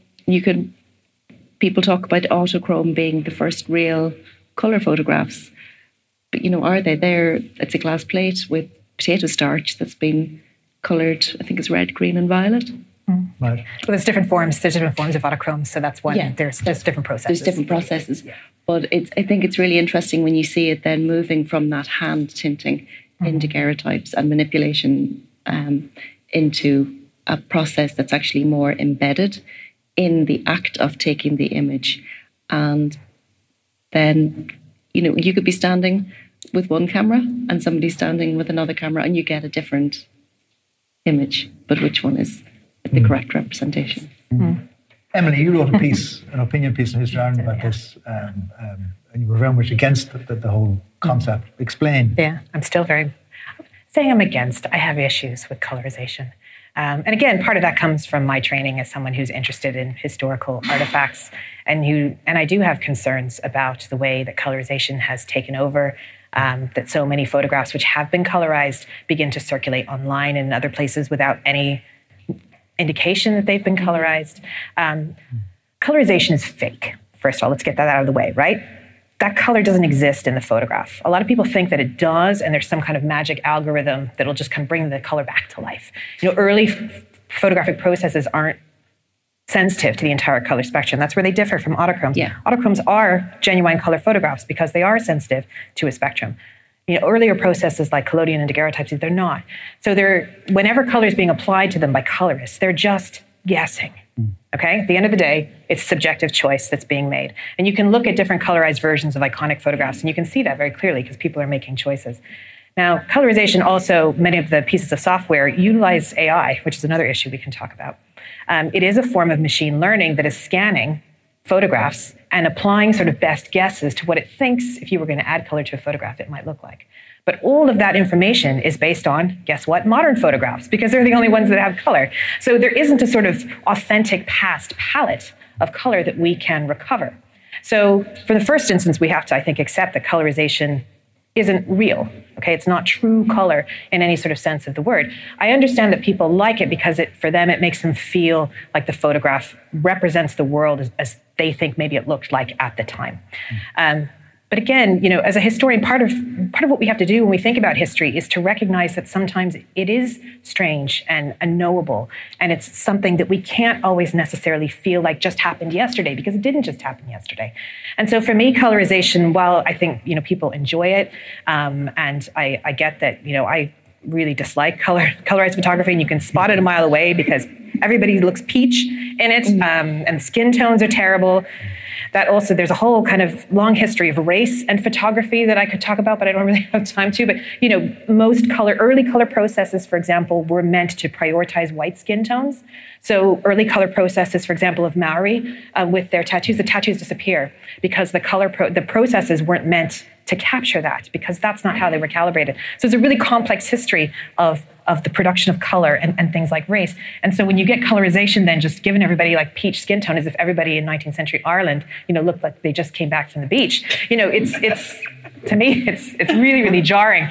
people talk about autochrome being the first real colour photographs. But, are they there? It's a glass plate with potato starch that's been coloured, I think it's red, green and violet. Right. Well, there's different forms of autochrome, so that's one. Yeah. There's different processes. There's different processes. Yeah. But I think it's really interesting when you see it then moving from that hand tinting into daguerreotypes and manipulation into a process that's actually more embedded in the act of taking the image. And then, you could be standing with one camera and somebody standing with another camera and you get a different image, but which one is the correct representation? Emily, you wrote an opinion piece in History Ireland about this, and you were very much against the whole concept. Explain. Yeah, I'm still saying I'm against. I have issues with colorization. And again, part of that comes from my training as someone who's interested in historical artifacts, and I do have concerns about the way that colorization has taken over, that so many photographs which have been colorized begin to circulate online and in other places without any indication that they've been colorized. Colorization is fake. First of all, let's get that out of the way, right? That color doesn't exist in the photograph. A lot of people think that it does, and there's some kind of magic algorithm that'll just kind of bring the color back to life. Early photographic processes aren't sensitive to the entire color spectrum. That's where they differ from autochromes. Yeah. Autochromes are genuine color photographs because they are sensitive to a spectrum. Earlier processes like collodion and daguerreotypes, they're not. So whenever color is being applied to them by colorists, they're just guessing. Okay? At the end of the day, it's subjective choice that's being made. And you can look at different colorized versions of iconic photographs, and you can see that very clearly because people are making choices. Now, colorization also, many of the pieces of software utilize AI, which is another issue we can talk about. It is a form of machine learning that is scanning photographs and applying sort of best guesses to what it thinks, if you were going to add color to a photograph, it might look like. But all of that information is based on, guess what, modern photographs, because they're the only ones that have color. So there isn't a sort of authentic past palette of color that we can recover. So for the first instance, we have to, I think, accept that colorization isn't real. Okay, it's not true color in any sort of sense of the word. I understand that people like it because for them it makes them feel like the photograph represents the world as they think maybe it looked like at the time. But again, as a historian, part of what we have to do when we think about history is to recognize that sometimes it is strange and unknowable, and it's something that we can't always necessarily feel like just happened yesterday, because it didn't just happen yesterday. And so for me, colorization, while I think people enjoy it, and I get that I really dislike colorized photography, and you can spot it a mile away because everybody looks peach in it, and the skin tones are terrible. That also, there's a whole kind of long history of race and photography that I could talk about, but I don't really have time to. But, most early color processes, for example, were meant to prioritize white skin tones. So early color processes, for example, of Maori with their tattoos, the tattoos disappear because the processes weren't meant to capture that, because that's not how they were calibrated. So it's a really complex history of the production of color and things like race. And so when you get colorization then just giving everybody like peach skin tone, as if everybody in 19th century Ireland, looked like they just came back from the beach. It's to me, it's really, really jarring.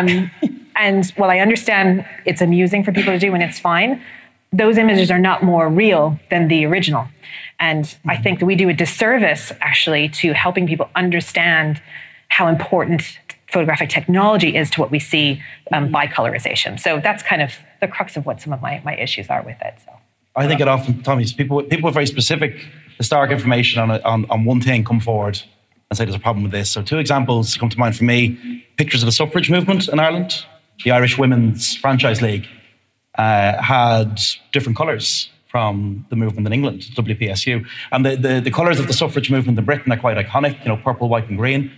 And while I understand it's amusing for people to do and it's fine, those images are not more real than the original. And I think that we do a disservice actually to helping people understand how important photographic technology is to what we see by colorization. So that's kind of the crux of what some of my issues are with it. So I think it often, Tommy, people with very specific historic information on one thing come forward and say there's a problem with this. So 2 examples come to mind for me: pictures of the suffrage movement in Ireland, the Irish Women's Franchise League had different colours from the movement in England, WPSU. And the colours of the suffrage movement in Britain are quite iconic, purple, white and green.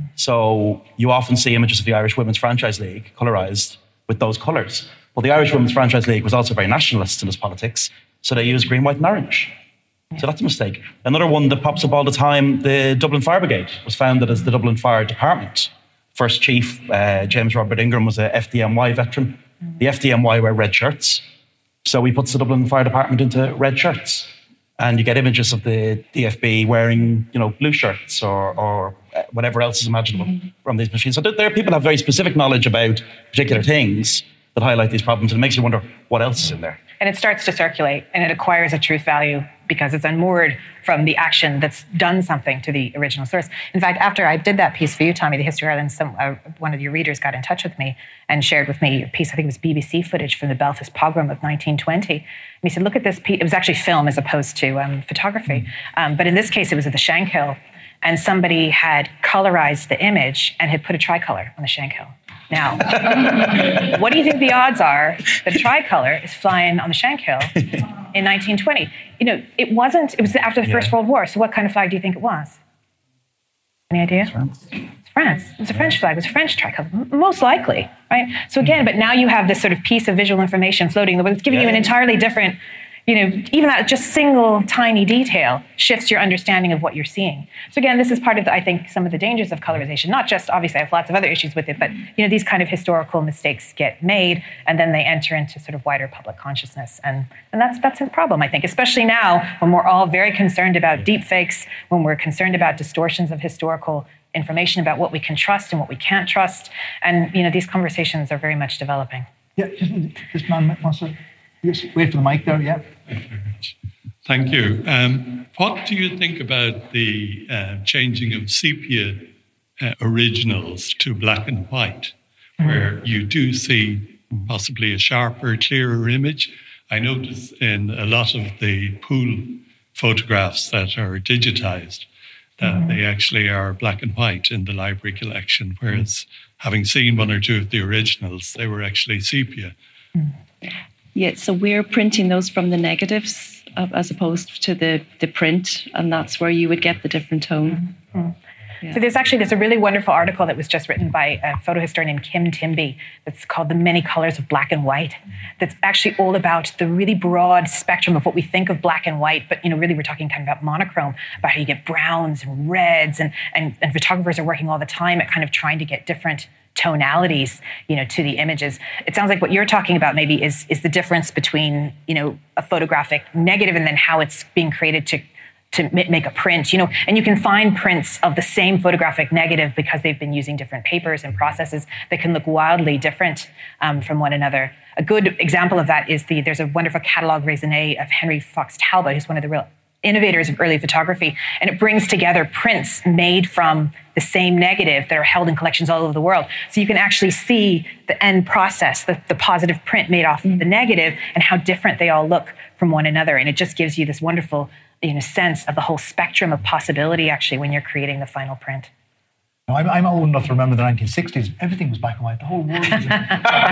So you often see images of the Irish Women's Franchise League colorised with those colours. Well, the Irish Women's Franchise League was also very nationalist in its politics, so they used green, white and orange. So that's a mistake. Another one that pops up all the time, the Dublin Fire Brigade was founded as the Dublin Fire Department. First chief, James Robert Ingram, was a FDNY veteran. The FDNY wear red shirts. So he puts the Dublin Fire Department into red shirts. And you get images of the DFB wearing, blue shirts or whatever else is imaginable from these machines. So there are people who have very specific knowledge about particular things that highlight these problems, and it makes you wonder what else is in there. And it starts to circulate, and it acquires a truth value because it's unmoored from the action that's done something to the original source. In fact, after I did that piece for you, Tommy, the History of Ireland, one of your readers got in touch with me and shared with me a piece, I think it was BBC footage from the Belfast pogrom of 1920. And he said, look at this piece. It was actually film as opposed to photography. But in this case, it was at the Shankill, and somebody had colorized the image and had put a tricolor on the Shankill. Now, what do you think the odds are that a tricolor is flying on the Shankill in 1920? It was after the First World War, so what kind of flag do you think it was? Any idea? It's France. It's France. It was a French flag. It was a French tricolor, most likely, right? So again, but now you have this sort of piece of visual information floating, it's giving you an entirely different, even that just single tiny detail shifts your understanding of what you're seeing. So again, this is part of, I think, some of the dangers of colorization. Not just, obviously, I have lots of other issues with it, but these kind of historical mistakes get made, and then they enter into sort of wider public consciousness, and that's a problem, I think, especially now when we're all very concerned about deepfakes, when we're concerned about distortions of historical information, about what we can trust and what we can't trust, and these conversations are very much developing. Yeah, this man wants to just wait for the mic there. Yeah. Thank you. What do you think about the changing of sepia originals to black and white, where you do see possibly a sharper, clearer image? I notice in a lot of the pool photographs that are digitized that they actually are black and white in the library collection, whereas having seen one or two of the originals, they were actually sepia. Yeah, so we're printing those from the negatives as opposed to the print, and that's where you would get the different tone. Yeah. So there's a really wonderful article that was just written by a photo historian named Kim Timby that's called The Many Colors of Black and White, that's actually all about the really broad spectrum of what we think of black and white, but really we're talking kind of about monochrome, about how you get browns and reds, and photographers are working all the time at kind of trying to get different tonalities, to the images. It sounds like what you're talking about maybe is the difference between, a photographic negative and then how it's being created to make a print, and you can find prints of the same photographic negative because they've been using different papers and processes that can look wildly different from one another. A good example of that is there's a wonderful catalogue raisonné of Henry Fox Talbot, who's one of the real innovators of early photography, and it brings together prints made from the same negative that are held in collections all over the world. So you can actually see the end process, the positive print made off the negative, and how different they all look from one another. And it just gives you this wonderful sense of the whole spectrum of possibility, actually, when you're creating the final print. I'm old enough to remember the 1960s. Everything was black and white. The whole world was in black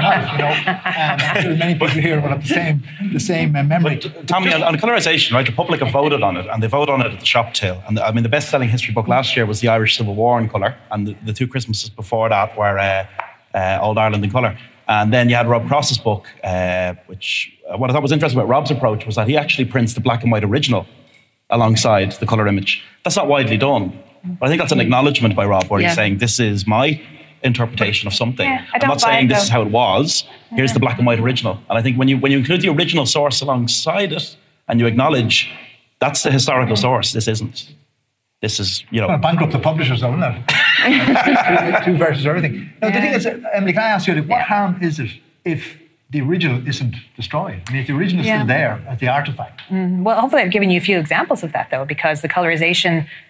and white. Many people here will have the same memory. But, Tommy, on colorization, right? The public have voted on it, and they voted on it at the shop till. And the best-selling history book last year was The Irish Civil War in colour, and the two Christmases before that were Old Ireland in colour. And then you had Rob Cross's book, which what I thought was interesting about Rob's approach was that he actually prints the black and white original alongside the colour image. That's not widely done. But I think that's an acknowledgement by Rob, where he's saying, this is my interpretation of something. I'm not saying this is how it was. Here's the black and white original. And I think when you include the original source alongside it, and you acknowledge that's the historical source, this isn't. This is, Well, bankrupt the publishers, though, isn't it? Two versions of everything. Now, the thing is, Emily, can I ask you, what harm is it if the original isn't destroyed? I mean, if the original is still there as the artifact. Well, hopefully I've given you a few examples of that, though, because the colorization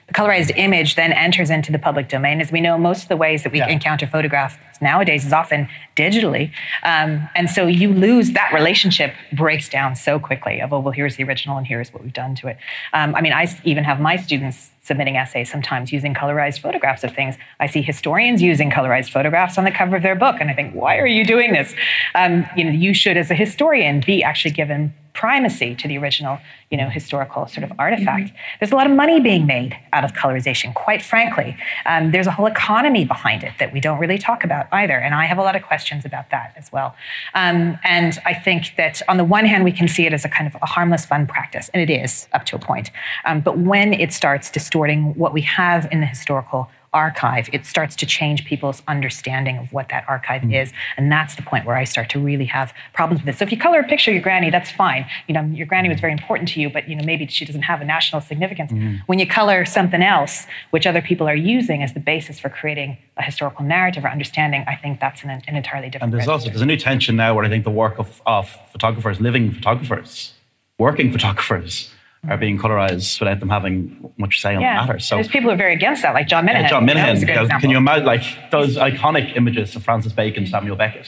The colorized image then enters into the public domain. As we know, most of the ways that we encounter photographs nowadays is often digitally. And so you lose that relationship, breaks down so quickly of, oh, well, here's the original and here's what we've done to it. I mean, I even have my students submitting essays sometimes using colorized photographs of things. I see historians using colorized photographs on the cover of their book. And I think, why are you doing this? You should, as a historian, be actually given primacy to the original, historical sort of artifact. There's a lot of money being made out of colorization, quite frankly. There's a whole economy behind it that we don't really talk about either. And I have a lot of questions about that as well. And I think that on the one hand, we can see it as a kind of a harmless, fun practice, and it is up to a point. But when it starts distorting what we have in the historical archive, it starts to change people's understanding of what that archive is. And that's the point where I start to really have problems with this. So if you color a picture of your granny, that's fine. Your granny was very important to you, but maybe she doesn't have a national significance. When you color something else, which other people are using as the basis for creating a historical narrative or understanding, I think that's an entirely different. And there's a new tension now where I think the work of photographers, living photographers, working photographers, are being colorized without them having much say on the matter. So there's people who are very against that, like John Minahan. John Minahan. Can you imagine, those iconic images of Francis Bacon, Samuel Beckett?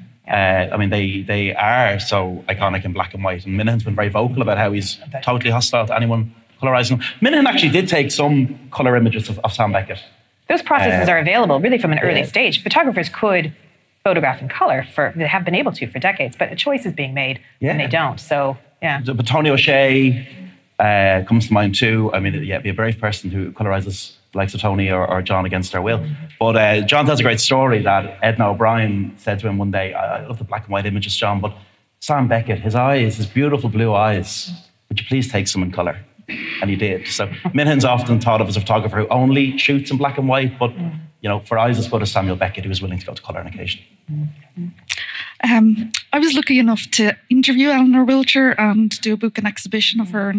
They are so iconic in black and white. And Minahan's been very vocal about how he's totally hostile to anyone colorizing them. Minahan actually did take some color images of Sam Beckett. Those processes are available really from an early stage. Photographers could photograph in color they have been able to for decades, but a choice is being made and they don't. So, But Tony O'Shea comes to mind too. I mean, be a brave person who colorizes the likes of Tony or John against their will. But John tells a great story that Edna O'Brien said to him one day, I love the black and white images, John, but Sam Beckett, his beautiful blue eyes, would you please take some in color? And he did. So Minahan's often thought of as a photographer who only shoots in black and white, but for eyes as good as Samuel Beckett, who was willing to go to color on occasion. I was lucky enough to interview Eleanor Wiltshire and do a book and exhibition of her in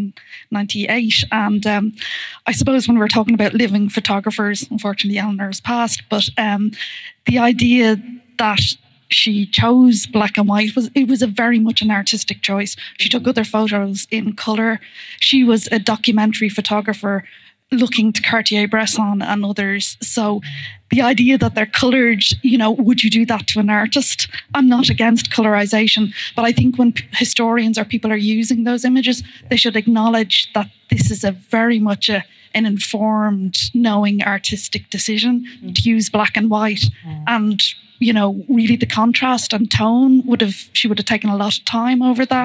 1998. And I suppose when we're talking about living photographers, unfortunately Eleanor has passed, but the idea that she chose black and white was a very much an artistic choice. She took other photos in colour. She was a documentary photographer looking to Cartier-Bresson and others. So the idea that they're coloured, would you do that to an artist? I'm not against colorization, but I think when historians or people are using those images, they should acknowledge that this is a very much an informed, knowing artistic decision to use black and white. And, really the contrast and tone she would have taken a lot of time over that.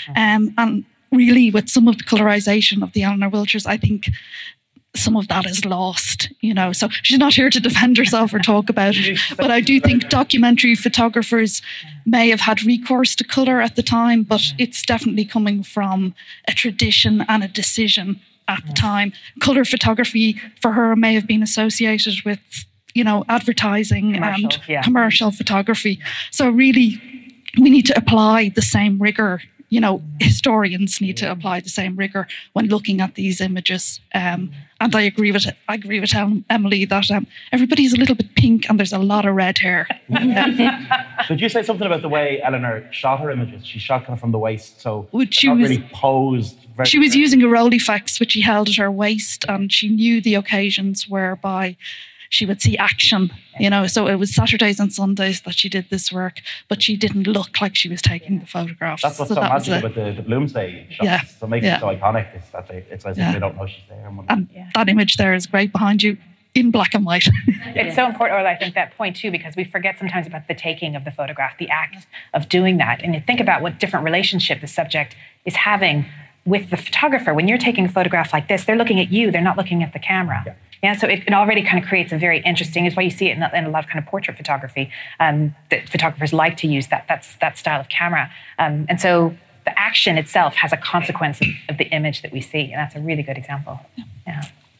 And really with some of the colorization of the Eleanor Wiltshires, I think some of that is lost, so she's not here to defend herself or talk about it. But I do think documentary photographers may have had recourse to colour at the time, but it's definitely coming from a tradition and a decision at the time. Colour photography for her may have been associated with, advertising and commercial photography. So really, we need to apply the same rigour. Historians need to apply the same rigour when looking at these images. And I agree with Emily that everybody's a little bit pink and there's a lot of red hair. Could you say something about the way Eleanor shot her images? She shot kind of from the waist, so she was really posed. She was using a Rolleiflex, which she held at her waist, and she knew the occasions whereby she would see action, so it was Saturdays and Sundays that she did this work, but she didn't look like she was taking the photographs. That's what's so magic about the Bloomsday shots. Yeah. So it makes it so iconic is that it's as if they don't know she's there. And that image there is great behind you in black and white. It's so important, Orla, I think, that point too, because we forget sometimes about the taking of the photograph, the act of doing that. And you think about what different relationship the subject is having with the photographer. When you're taking a photograph like this, they're looking at you, they're not looking at the camera. Yeah, so it already kind of creates a very interesting, is why you see it in a lot of kind of portrait photography, that photographers like to use that style of camera. And so the action itself has a consequence of the image that we see. And that's a really good example. Yeah.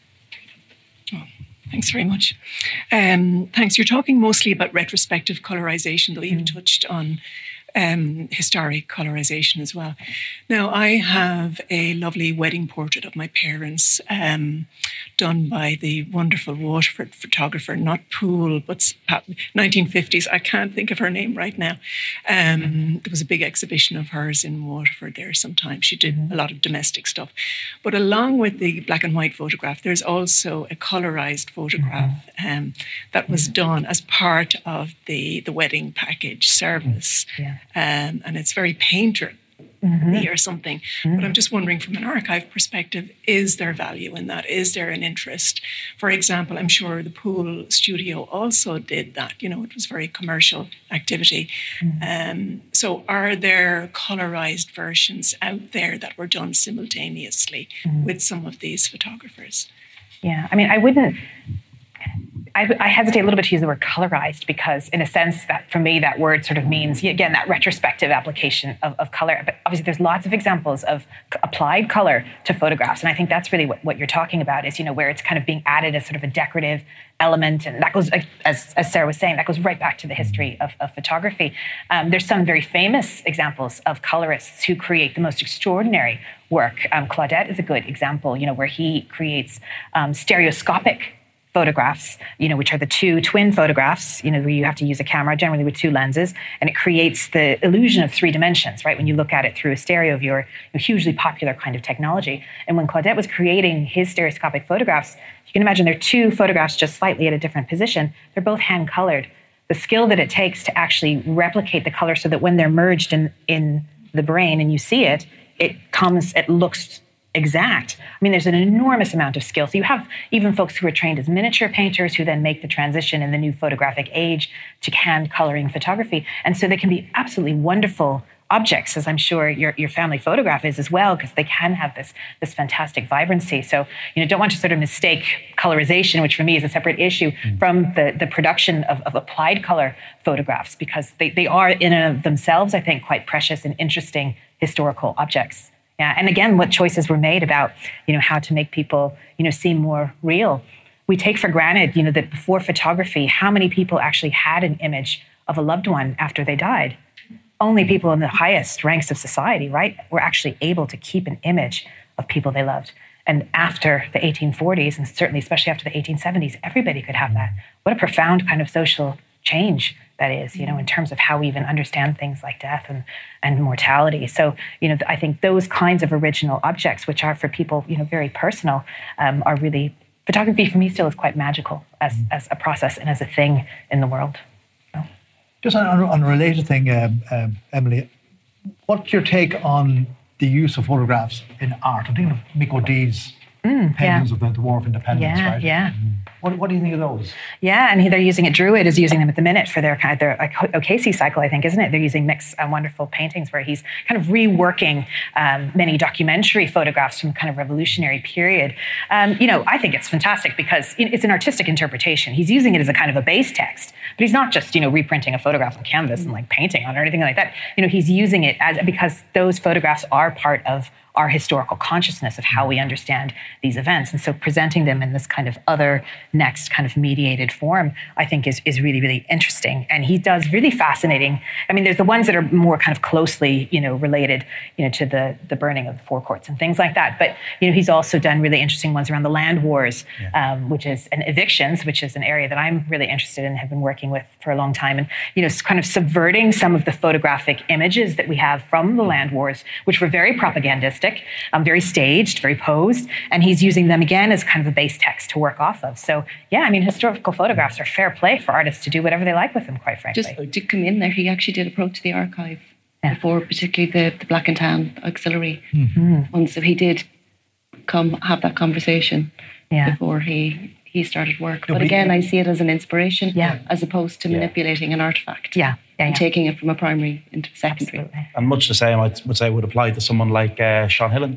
Oh, thanks very much. Thanks. You're talking mostly about retrospective colorization, though you've touched on historic colorization as well. Now, I have a lovely wedding portrait of my parents done by the wonderful Waterford photographer, not Poole, but 1950s. I can't think of her name right now. There was a big exhibition of hers in Waterford there sometime. She did a lot of domestic stuff. But along with the black and white photograph, there's also a colorized photograph that was done as part of the wedding package service. And it's very painter or something. But I'm just wondering, from an archive perspective, is there value in that? Is there an interest? For example, I'm sure the Poole studio also did that. You know, it was very commercial activity. So are there colorized versions out there that were done simultaneously with some of these photographers? Yeah, I mean, I hesitate a little bit to use the word colorized because, in a sense, that for me, that word sort of means, again, that retrospective application of color. But obviously, there's lots of examples of applied color to photographs. And I think that's really what you're talking about is, you know, where it's kind of being added as sort of a decorative element. And that goes, as Sarah was saying, that goes right back to the history of photography. There's some very famous examples of colorists who create the most extraordinary work. Claudette is a good example, you know, where he creates stereoscopic photographs, you know, which are the two twin photographs, you know, where you have to use a camera generally with two lenses, and it creates the illusion of three dimensions, right? When you look at it through a stereo viewer, a hugely popular kind of technology. And when Claudette was creating his stereoscopic photographs, you can imagine they're two photographs just slightly at a different position. They're both hand colored. The skill that it takes to actually replicate the color so that when they're merged in the brain and you see it, it looks exact. I mean, there's an enormous amount of skill. So you have even folks who are trained as miniature painters who then make the transition in the new photographic age to hand coloring photography. And so they can be absolutely wonderful objects, as I'm sure your family photograph is as well, because they can have this fantastic vibrancy. So, you know, don't want to sort of mistake colorization, which for me is a separate issue, from the production of applied color photographs, because they are in and of themselves, I think, quite precious and interesting historical objects. Yeah, and again, what choices were made about, you know, how to make people, you know, seem more real. We take for granted, you know, that before photography, how many people actually had an image of a loved one after they died? Only people in the highest ranks of society, right, were actually able to keep an image of people they loved. And after the 1840s, and certainly especially after the 1870s, everybody could have that. What a profound kind of social change that is, you know, in terms of how we even understand things like death and mortality. So, you know, I think those kinds of original objects, which are for people, you know, very personal, are really, photography for me still is quite magical as a process and as a thing in the world. So. Just on a related thing, Emily, what's your take on the use of photographs in art? I'm thinking of Mick O'Dee's paintings of the War of Independence, right? Yeah. What do you think of those? Yeah, and they're using it. Druid is using them at the minute for their O'Casey cycle, I think, isn't it? They're using Mick's wonderful paintings where he's kind of reworking many documentary photographs from the kind of revolutionary period. You know, I think it's fantastic because it's an artistic interpretation. He's using it as a kind of a base text, but he's not just, you know, reprinting a photograph on canvas and like painting on it or anything like that. You know, he's using it because those photographs are part of our historical consciousness of how we understand these events. And so presenting them in this kind of other next kind of mediated form, I think is really, really interesting. And he does really fascinating, I mean, there's the ones that are more kind of closely, you know, related, you know, to the burning of the forecourts and things like that. But, you know, he's also done really interesting ones around the land wars, which is, and evictions, which is an area that I'm really interested in and have been working with for a long time. And, you know, kind of subverting some of the photographic images that we have from the land wars, which were very propagandistic, very staged, very posed, and he's using them again as kind of a base text to work off of. So, yeah, I mean, historical photographs are fair play for artists to do whatever they like with them, quite frankly. Just to come in there, he actually did approach the archive before, particularly the Black and Tan auxiliary one. So he did come have that conversation before he started work. But again, I see it as an inspiration as opposed to manipulating an artwork. And taking it from a primary into secondary. Absolutely. And much the same, I would say, would apply to someone like Sean Hillen.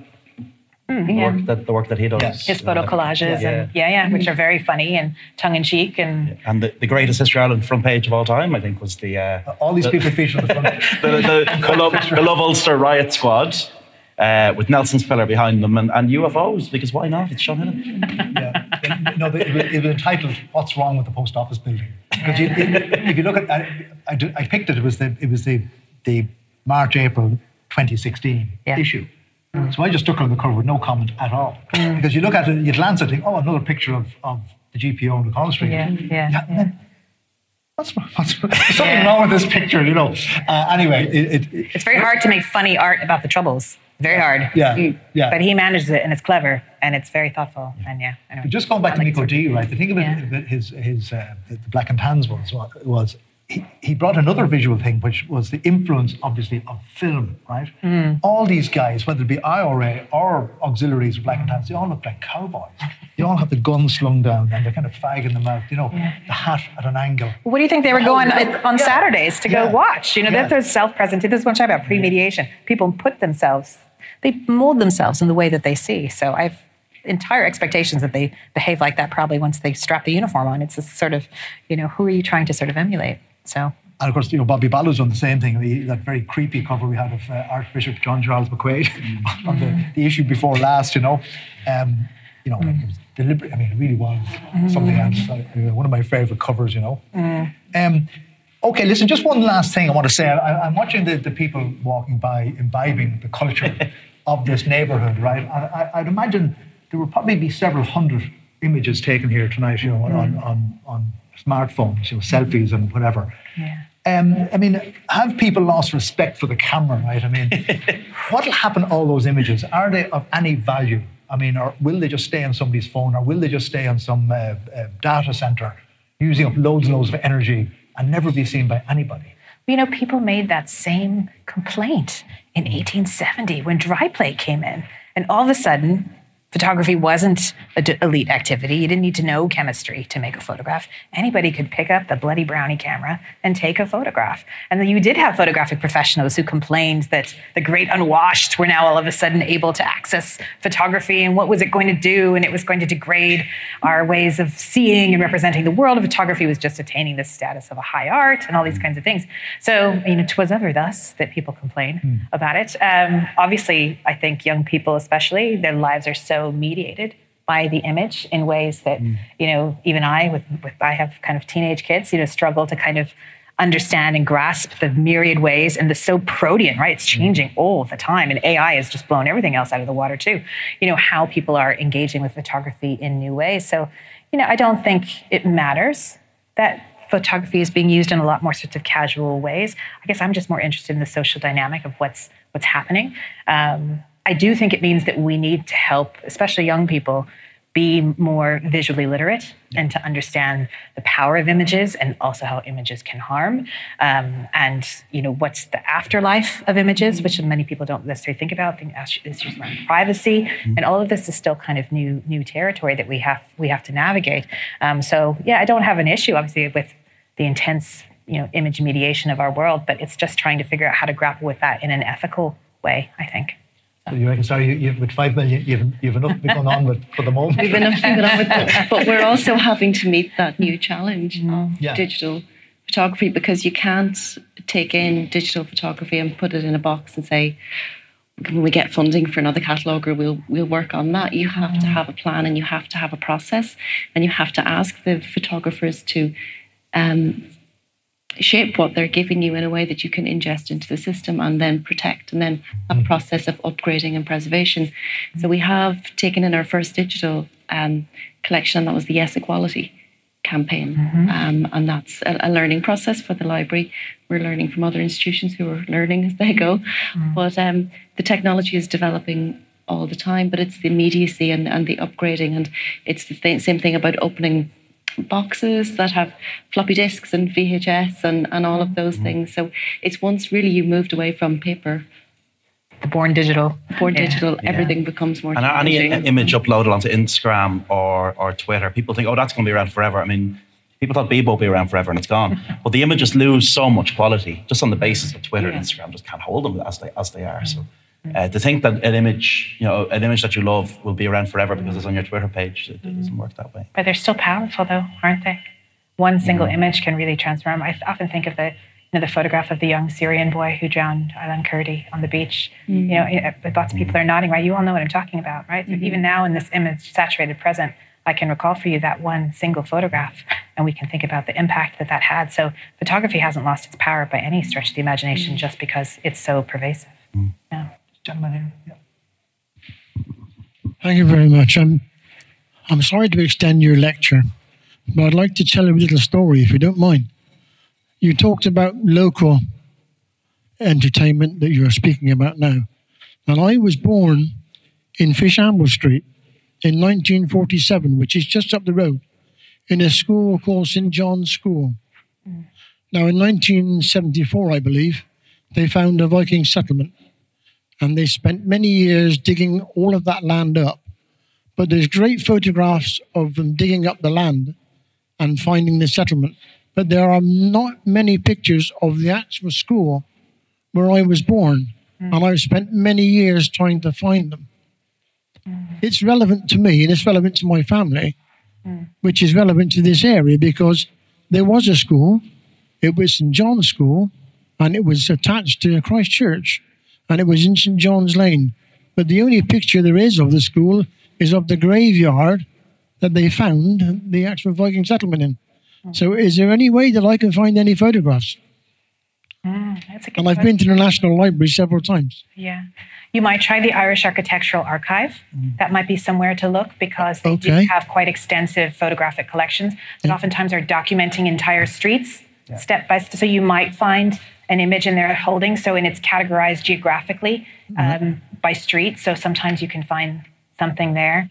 The work that he does. Yes. His photo collages, which are very funny and tongue-in-cheek. And the greatest History Ireland front page of all time, I think, was the... all these people featured on the front. the Love Ulster Riot Squad, with Nelson Spiller behind them, and UFOs, because why not? It's Sean Hillen. No, it was entitled "What's Wrong with the Post Office Building?" Because if you look at, I picked it. It was the the March-April 2016 issue. So I just stuck on the cover with no comment at all. Because you look at it, you glance at it, another picture of the GPO on the Collins Street. What's something wrong with this picture, Anyway, it's very hard to make funny art about the Troubles. Very hard. Yeah. But he manages it, and it's clever, and it's very thoughtful. And anyway. Just going back to Nico D, right? The thing about his the Black and Tans was he brought another visual thing, which was the influence, obviously, of film, right? All these guys, whether it be IRA or auxiliaries of Black and Tans, they all look like cowboys. They all have the guns slung down and they're kind of fag in the mouth, the hat at an angle. What do you think they were going on Saturdays to go watch? They're self-presented. This is what I'm talking about, pre-mediation. People they mold themselves in the way that they see. So I've entire expectations that they behave like that probably once they strap the uniform on. It's a sort of, who are you trying to sort of emulate? So. And of course, Bobby Ballow's done the same thing. That very creepy cover we had of Archbishop John Charles McQuaid on the issue before last, it was deliberate. I mean, it really was something else. One of my favourite covers, Okay, listen, just one last thing I want to say. I'm watching the people walking by, imbibing the culture of this neighbourhood, right? And I'd imagine there will probably be several hundred images taken here tonight, on smartphones, selfies and whatever. Have people lost respect for the camera, right? What will happen to all those images? Are they of any value? Or will they just stay on somebody's phone, or will they just stay on some data centre using up loads and loads of energy and never be seen by anybody? People made that same complaint in 1870 when dry plate came in. And all of a sudden, photography wasn't an elite activity. You didn't need to know chemistry to make a photograph. Anybody could pick up the bloody brownie camera and take a photograph. And then you did have photographic professionals who complained that the great unwashed were now all of a sudden able to access photography, and what was it going to do? And it was going to degrade our ways of seeing and representing the world. Photography was just attaining the status of a high art and all these kinds of things. So, 'twas ever thus that people complain about it. Obviously, I think young people especially, their lives are so mediated by the image in ways that, even I have kind of teenage kids, struggle to kind of understand and grasp the myriad ways, and the so protean, right? It's changing all the time, and AI has just blown everything else out of the water too. How people are engaging with photography in new ways. So, I don't think it matters that photography is being used in a lot more sorts of casual ways. I guess I'm just more interested in the social dynamic of what's happening. I do think it means that we need to help, especially young people, be more visually literate and to understand the power of images and also how images can harm. And, what's the afterlife of images, which many people don't necessarily think about, issues around privacy. And all of this is still kind of new territory that we have to navigate. I don't have an issue, obviously, with the intense, image mediation of our world, but it's just trying to figure out how to grapple with that in an ethical way, I think. So you reckon, sorry, with 5 million, you've enough going on with for the moment? We've enough going on with that. But we're also having to meet that new challenge of digital photography, because you can't take in digital photography and put it in a box and say, when we get funding for another cataloguer, we'll work on that. You have to have a plan, and you have to have a process, and you have to ask the photographers to shape what they're giving you in a way that you can ingest into the system and then protect, and then a process of upgrading and preservation. So we have taken in our first digital collection, and that was the Yes Equality campaign. And that's a learning process for the library. We're learning from other institutions who are learning as they go. But the technology is developing all the time, but it's the immediacy and the upgrading. And it's the same thing about opening boxes that have floppy disks and VHS and all of those things. So it's once really you moved away from paper, the born digital, everything becomes more challenging. Any image uploaded onto Instagram or Twitter, people think, that's going to be around forever. I mean, people thought Bebo would be around forever and it's gone. But the images lose so much quality just on the basis of Twitter and Instagram just can't hold them as they are. So to think that an image that you love will be around forever because it's on your Twitter page, it doesn't work that way. But they're still powerful though, aren't they? One single image can really transform. I often think of the photograph of the young Syrian boy who drowned Aylan Kurdi on the beach. Lots of people are nodding, right? You all know what I'm talking about, right? Even now in this image saturated present, I can recall for you that one single photograph and we can think about the impact that had. So photography hasn't lost its power by any stretch of the imagination just because it's so pervasive. Yeah. Gentleman here. Yeah. Thank you very much. I'm sorry to extend your lecture, but I'd like to tell a little story, if you don't mind. You talked about local entertainment that you're speaking about now. And I was born in Fishamble Street in 1947, which is just up the road, in a school called St. John's School. Now, in 1974, I believe, they found a Viking settlement, and they spent many years digging all of that land up. But there's great photographs of them digging up the land and finding the settlement. But there are not many pictures of the actual school where I was born, and I've spent many years trying to find them. It's relevant to me, and it's relevant to my family, which is relevant to this area, because there was a school, it was St. John's School, and it was attached to Christ Church, and it was in St. John's Lane. But the only picture there is of the school is of the graveyard that they found the actual Viking settlement in. So is there any way that I can find any photographs? That's a good And I've been to the National Library several times. Yeah. You might try the Irish Architectural Archive. That might be somewhere to look, because they do have quite extensive photographic collections that oftentimes are documenting entire streets step by step. So you might find an image in there holding, and it's categorized geographically by street. So sometimes you can find something there.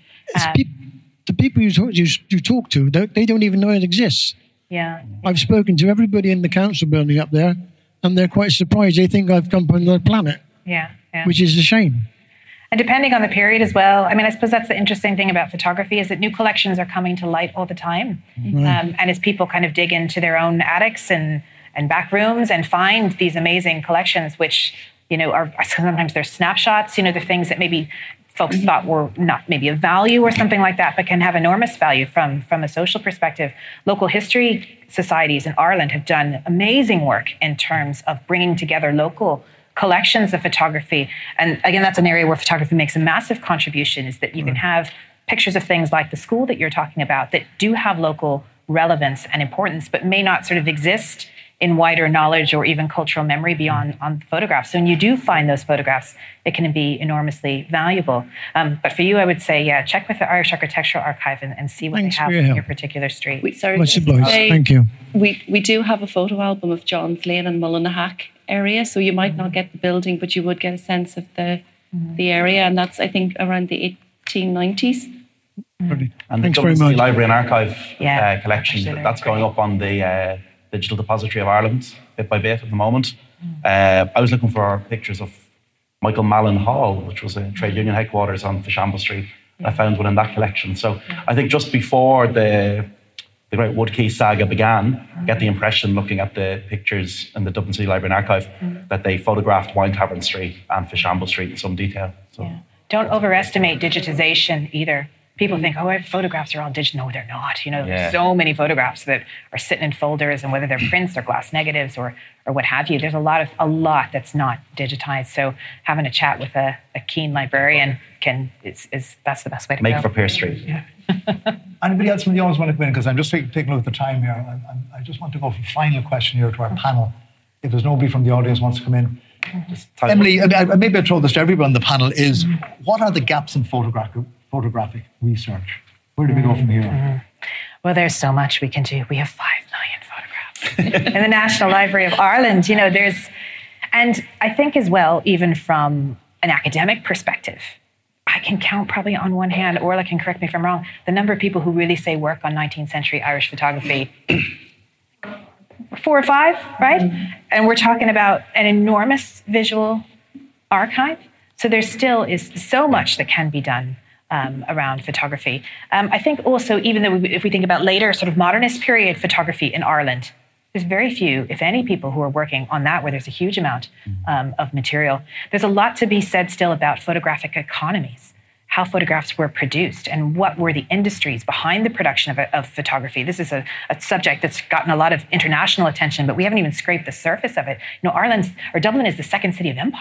The people you talk to, they don't even know it exists. Yeah. I've spoken to everybody in the council building up there, and they're quite surprised. They think I've come from another planet. Yeah. Which is a shame. And depending on the period as well, I mean, I suppose that's the interesting thing about photography, is that new collections are coming to light all the time. Right. And as people kind of dig into their own attics and back rooms and find these amazing collections, which, are sometimes they're snapshots, they're things that maybe folks thought were not maybe of value or something like that, but can have enormous value from a social perspective. Local history societies in Ireland have done amazing work in terms of bringing together local collections of photography. And again, that's an area where photography makes a massive contribution, is that you can have pictures of things like the school that you're talking about that do have local relevance and importance, but may not sort of exist in wider knowledge or even cultural memory beyond on photographs. So when you do find those photographs, it can be enormously valuable. But for you, I would say, check with the Irish Architectural Archive and see what they have in your particular street. Thank you. We do have a photo album of John's Lane and Mullinahack area, so you might not get the building, but you would get a sense of the area, and that's, I think, around the 1890s. And the Dublin City Library and Archive collection, that's going up on the Digital Depository of Ireland, bit by bit at the moment. I was looking for pictures of Michael Mallon Hall, which was a trade union headquarters on Fishamble Street. I found one in that collection. So I think just before the Great Woodquay saga began, I get the impression, looking at the pictures in the Dublin City Library and Archive, that they photographed Wine Tavern Street and Fishamble Street in some detail. So. Don't overestimate digitization either. People think, photographs are all digital. No, they're not. There's so many photographs that are sitting in folders, and whether they're prints or glass negatives or what have you, there's a lot that's not digitized. So having a chat with a keen librarian that's the best way to make go. for Pearse Street. Yeah. Anybody else from the audience want to come in? Because I'm just taking a look at the time here. I just want to go for a final question here to our panel. If there's nobody from the audience wants to come in. Emily, maybe I'll throw this to everyone on the panel, is what are the gaps in photographic research? Where do we go from here? Well, there's so much we can do. We have 5 million photographs in the National Library of Ireland. And I think as well, even from an academic perspective, I can count probably on one hand, Orla can correct me if I'm wrong, the number of people who really say work on 19th century Irish photography. 4 or 5, right? And we're talking about an enormous visual archive. So there still is so much that can be done around photography. I think also, even though if we think about later sort of modernist period photography in Ireland, there's very few, if any, people who are working on that, where there's a huge amount of material. There's a lot to be said still about photographic economies, how photographs were produced and what were the industries behind the production of photography. This is a subject that's gotten a lot of international attention, but we haven't even scraped the surface of it. Dublin is the second city of empire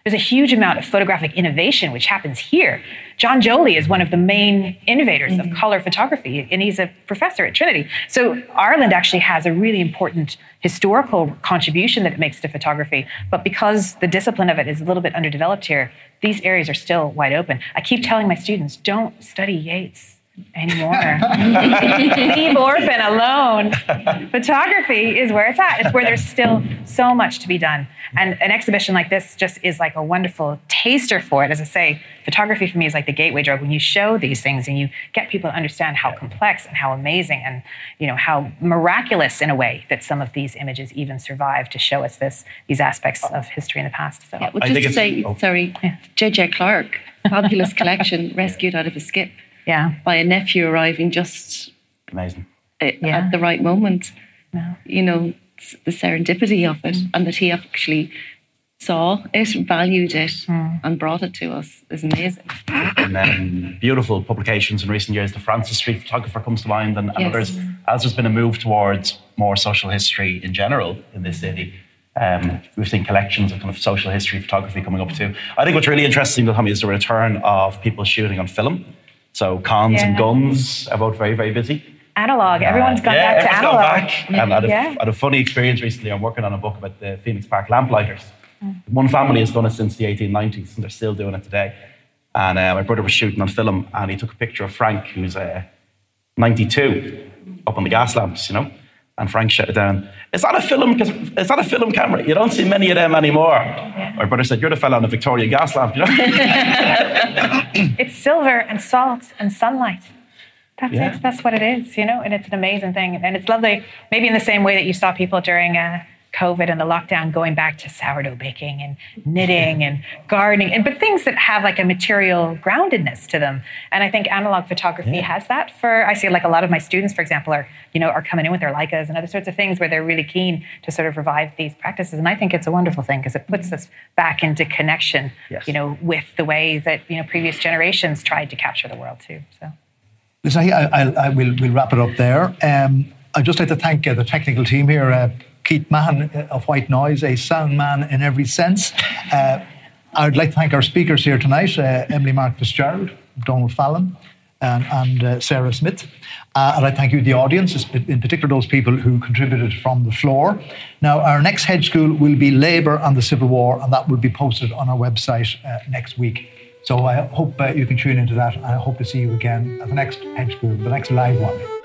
There's a huge amount of photographic innovation which happens here. John Joly is one of the main innovators of color photography, and he's a professor at Trinity. So Ireland actually has a really important historical contribution that it makes to photography, but because the discipline of it is a little bit underdeveloped here, these areas are still wide open. I keep telling my students, don't study Yeats anymore. Leave Orphan alone. Photography is where it's at. It's where there's still so much to be done. And an exhibition like this just is like a wonderful taster for it. As I say, photography for me is like the gateway drug. When you show these things and you get people to understand how complex and how amazing and, you know, how miraculous in a way that some of these images even survive to show us these aspects of history in the past. So, yeah, well, just to say, J.J. Clark, fabulous collection, rescued out of a skip. Yeah, by a nephew arriving just amazing at the right moment. Yeah. You know, the serendipity of it, and that he actually saw it, valued it, and brought it to us is amazing. And then beautiful publications in recent years. The Francis Street Photographer comes to mind, and others. As there's been a move towards more social history in general in this city. We've seen collections of kind of social history photography coming up too. I think what's really interesting, Tommy, is the return of people shooting on film. So cons and guns are both very, very busy. Analog. Everyone's gone back to analog. Back. And I had a funny experience recently. I'm working on a book about the Phoenix Park lamplighters. One family has done it since the 1890s, and they're still doing it today. And my brother was shooting on film, and he took a picture of Frank, who's 92, up on the gas lamps, you know. And Frank shut it down. It's not a film, because it's not a film camera. You don't see many of them anymore. Yeah. My brother said, "You're the fella on the Victorian gas lamp," you know. It's silver and salt and sunlight. That's it. That's what it is, you know. And it's an amazing thing, and it's lovely. Maybe in the same way that you saw people during COVID and the lockdown going back to sourdough baking and knitting and gardening, but things that have like a material groundedness to them. And I think analog photography has that. I see like a lot of my students, for example, are coming in with their Leicas and other sorts of things where they're really keen to sort of revive these practices. And I think it's a wonderful thing because it puts us back into connection, with the way that, previous generations tried to capture the world too. So, listen, we'll wrap it up there. I'd just like to thank the technical team here, Keith Mahan of White Noise, a sound man in every sense. I'd like to thank our speakers here tonight, Emily Mark Fitzgerald, Donald Fallon, and Sarah Smith. I'd like to thank you, the audience, in particular those people who contributed from the floor. Now, our next Hedge School will be Labour and the Civil War, and that will be posted on our website next week. So I hope you can tune into that, and I hope to see you again at the next Hedge School, the next live one.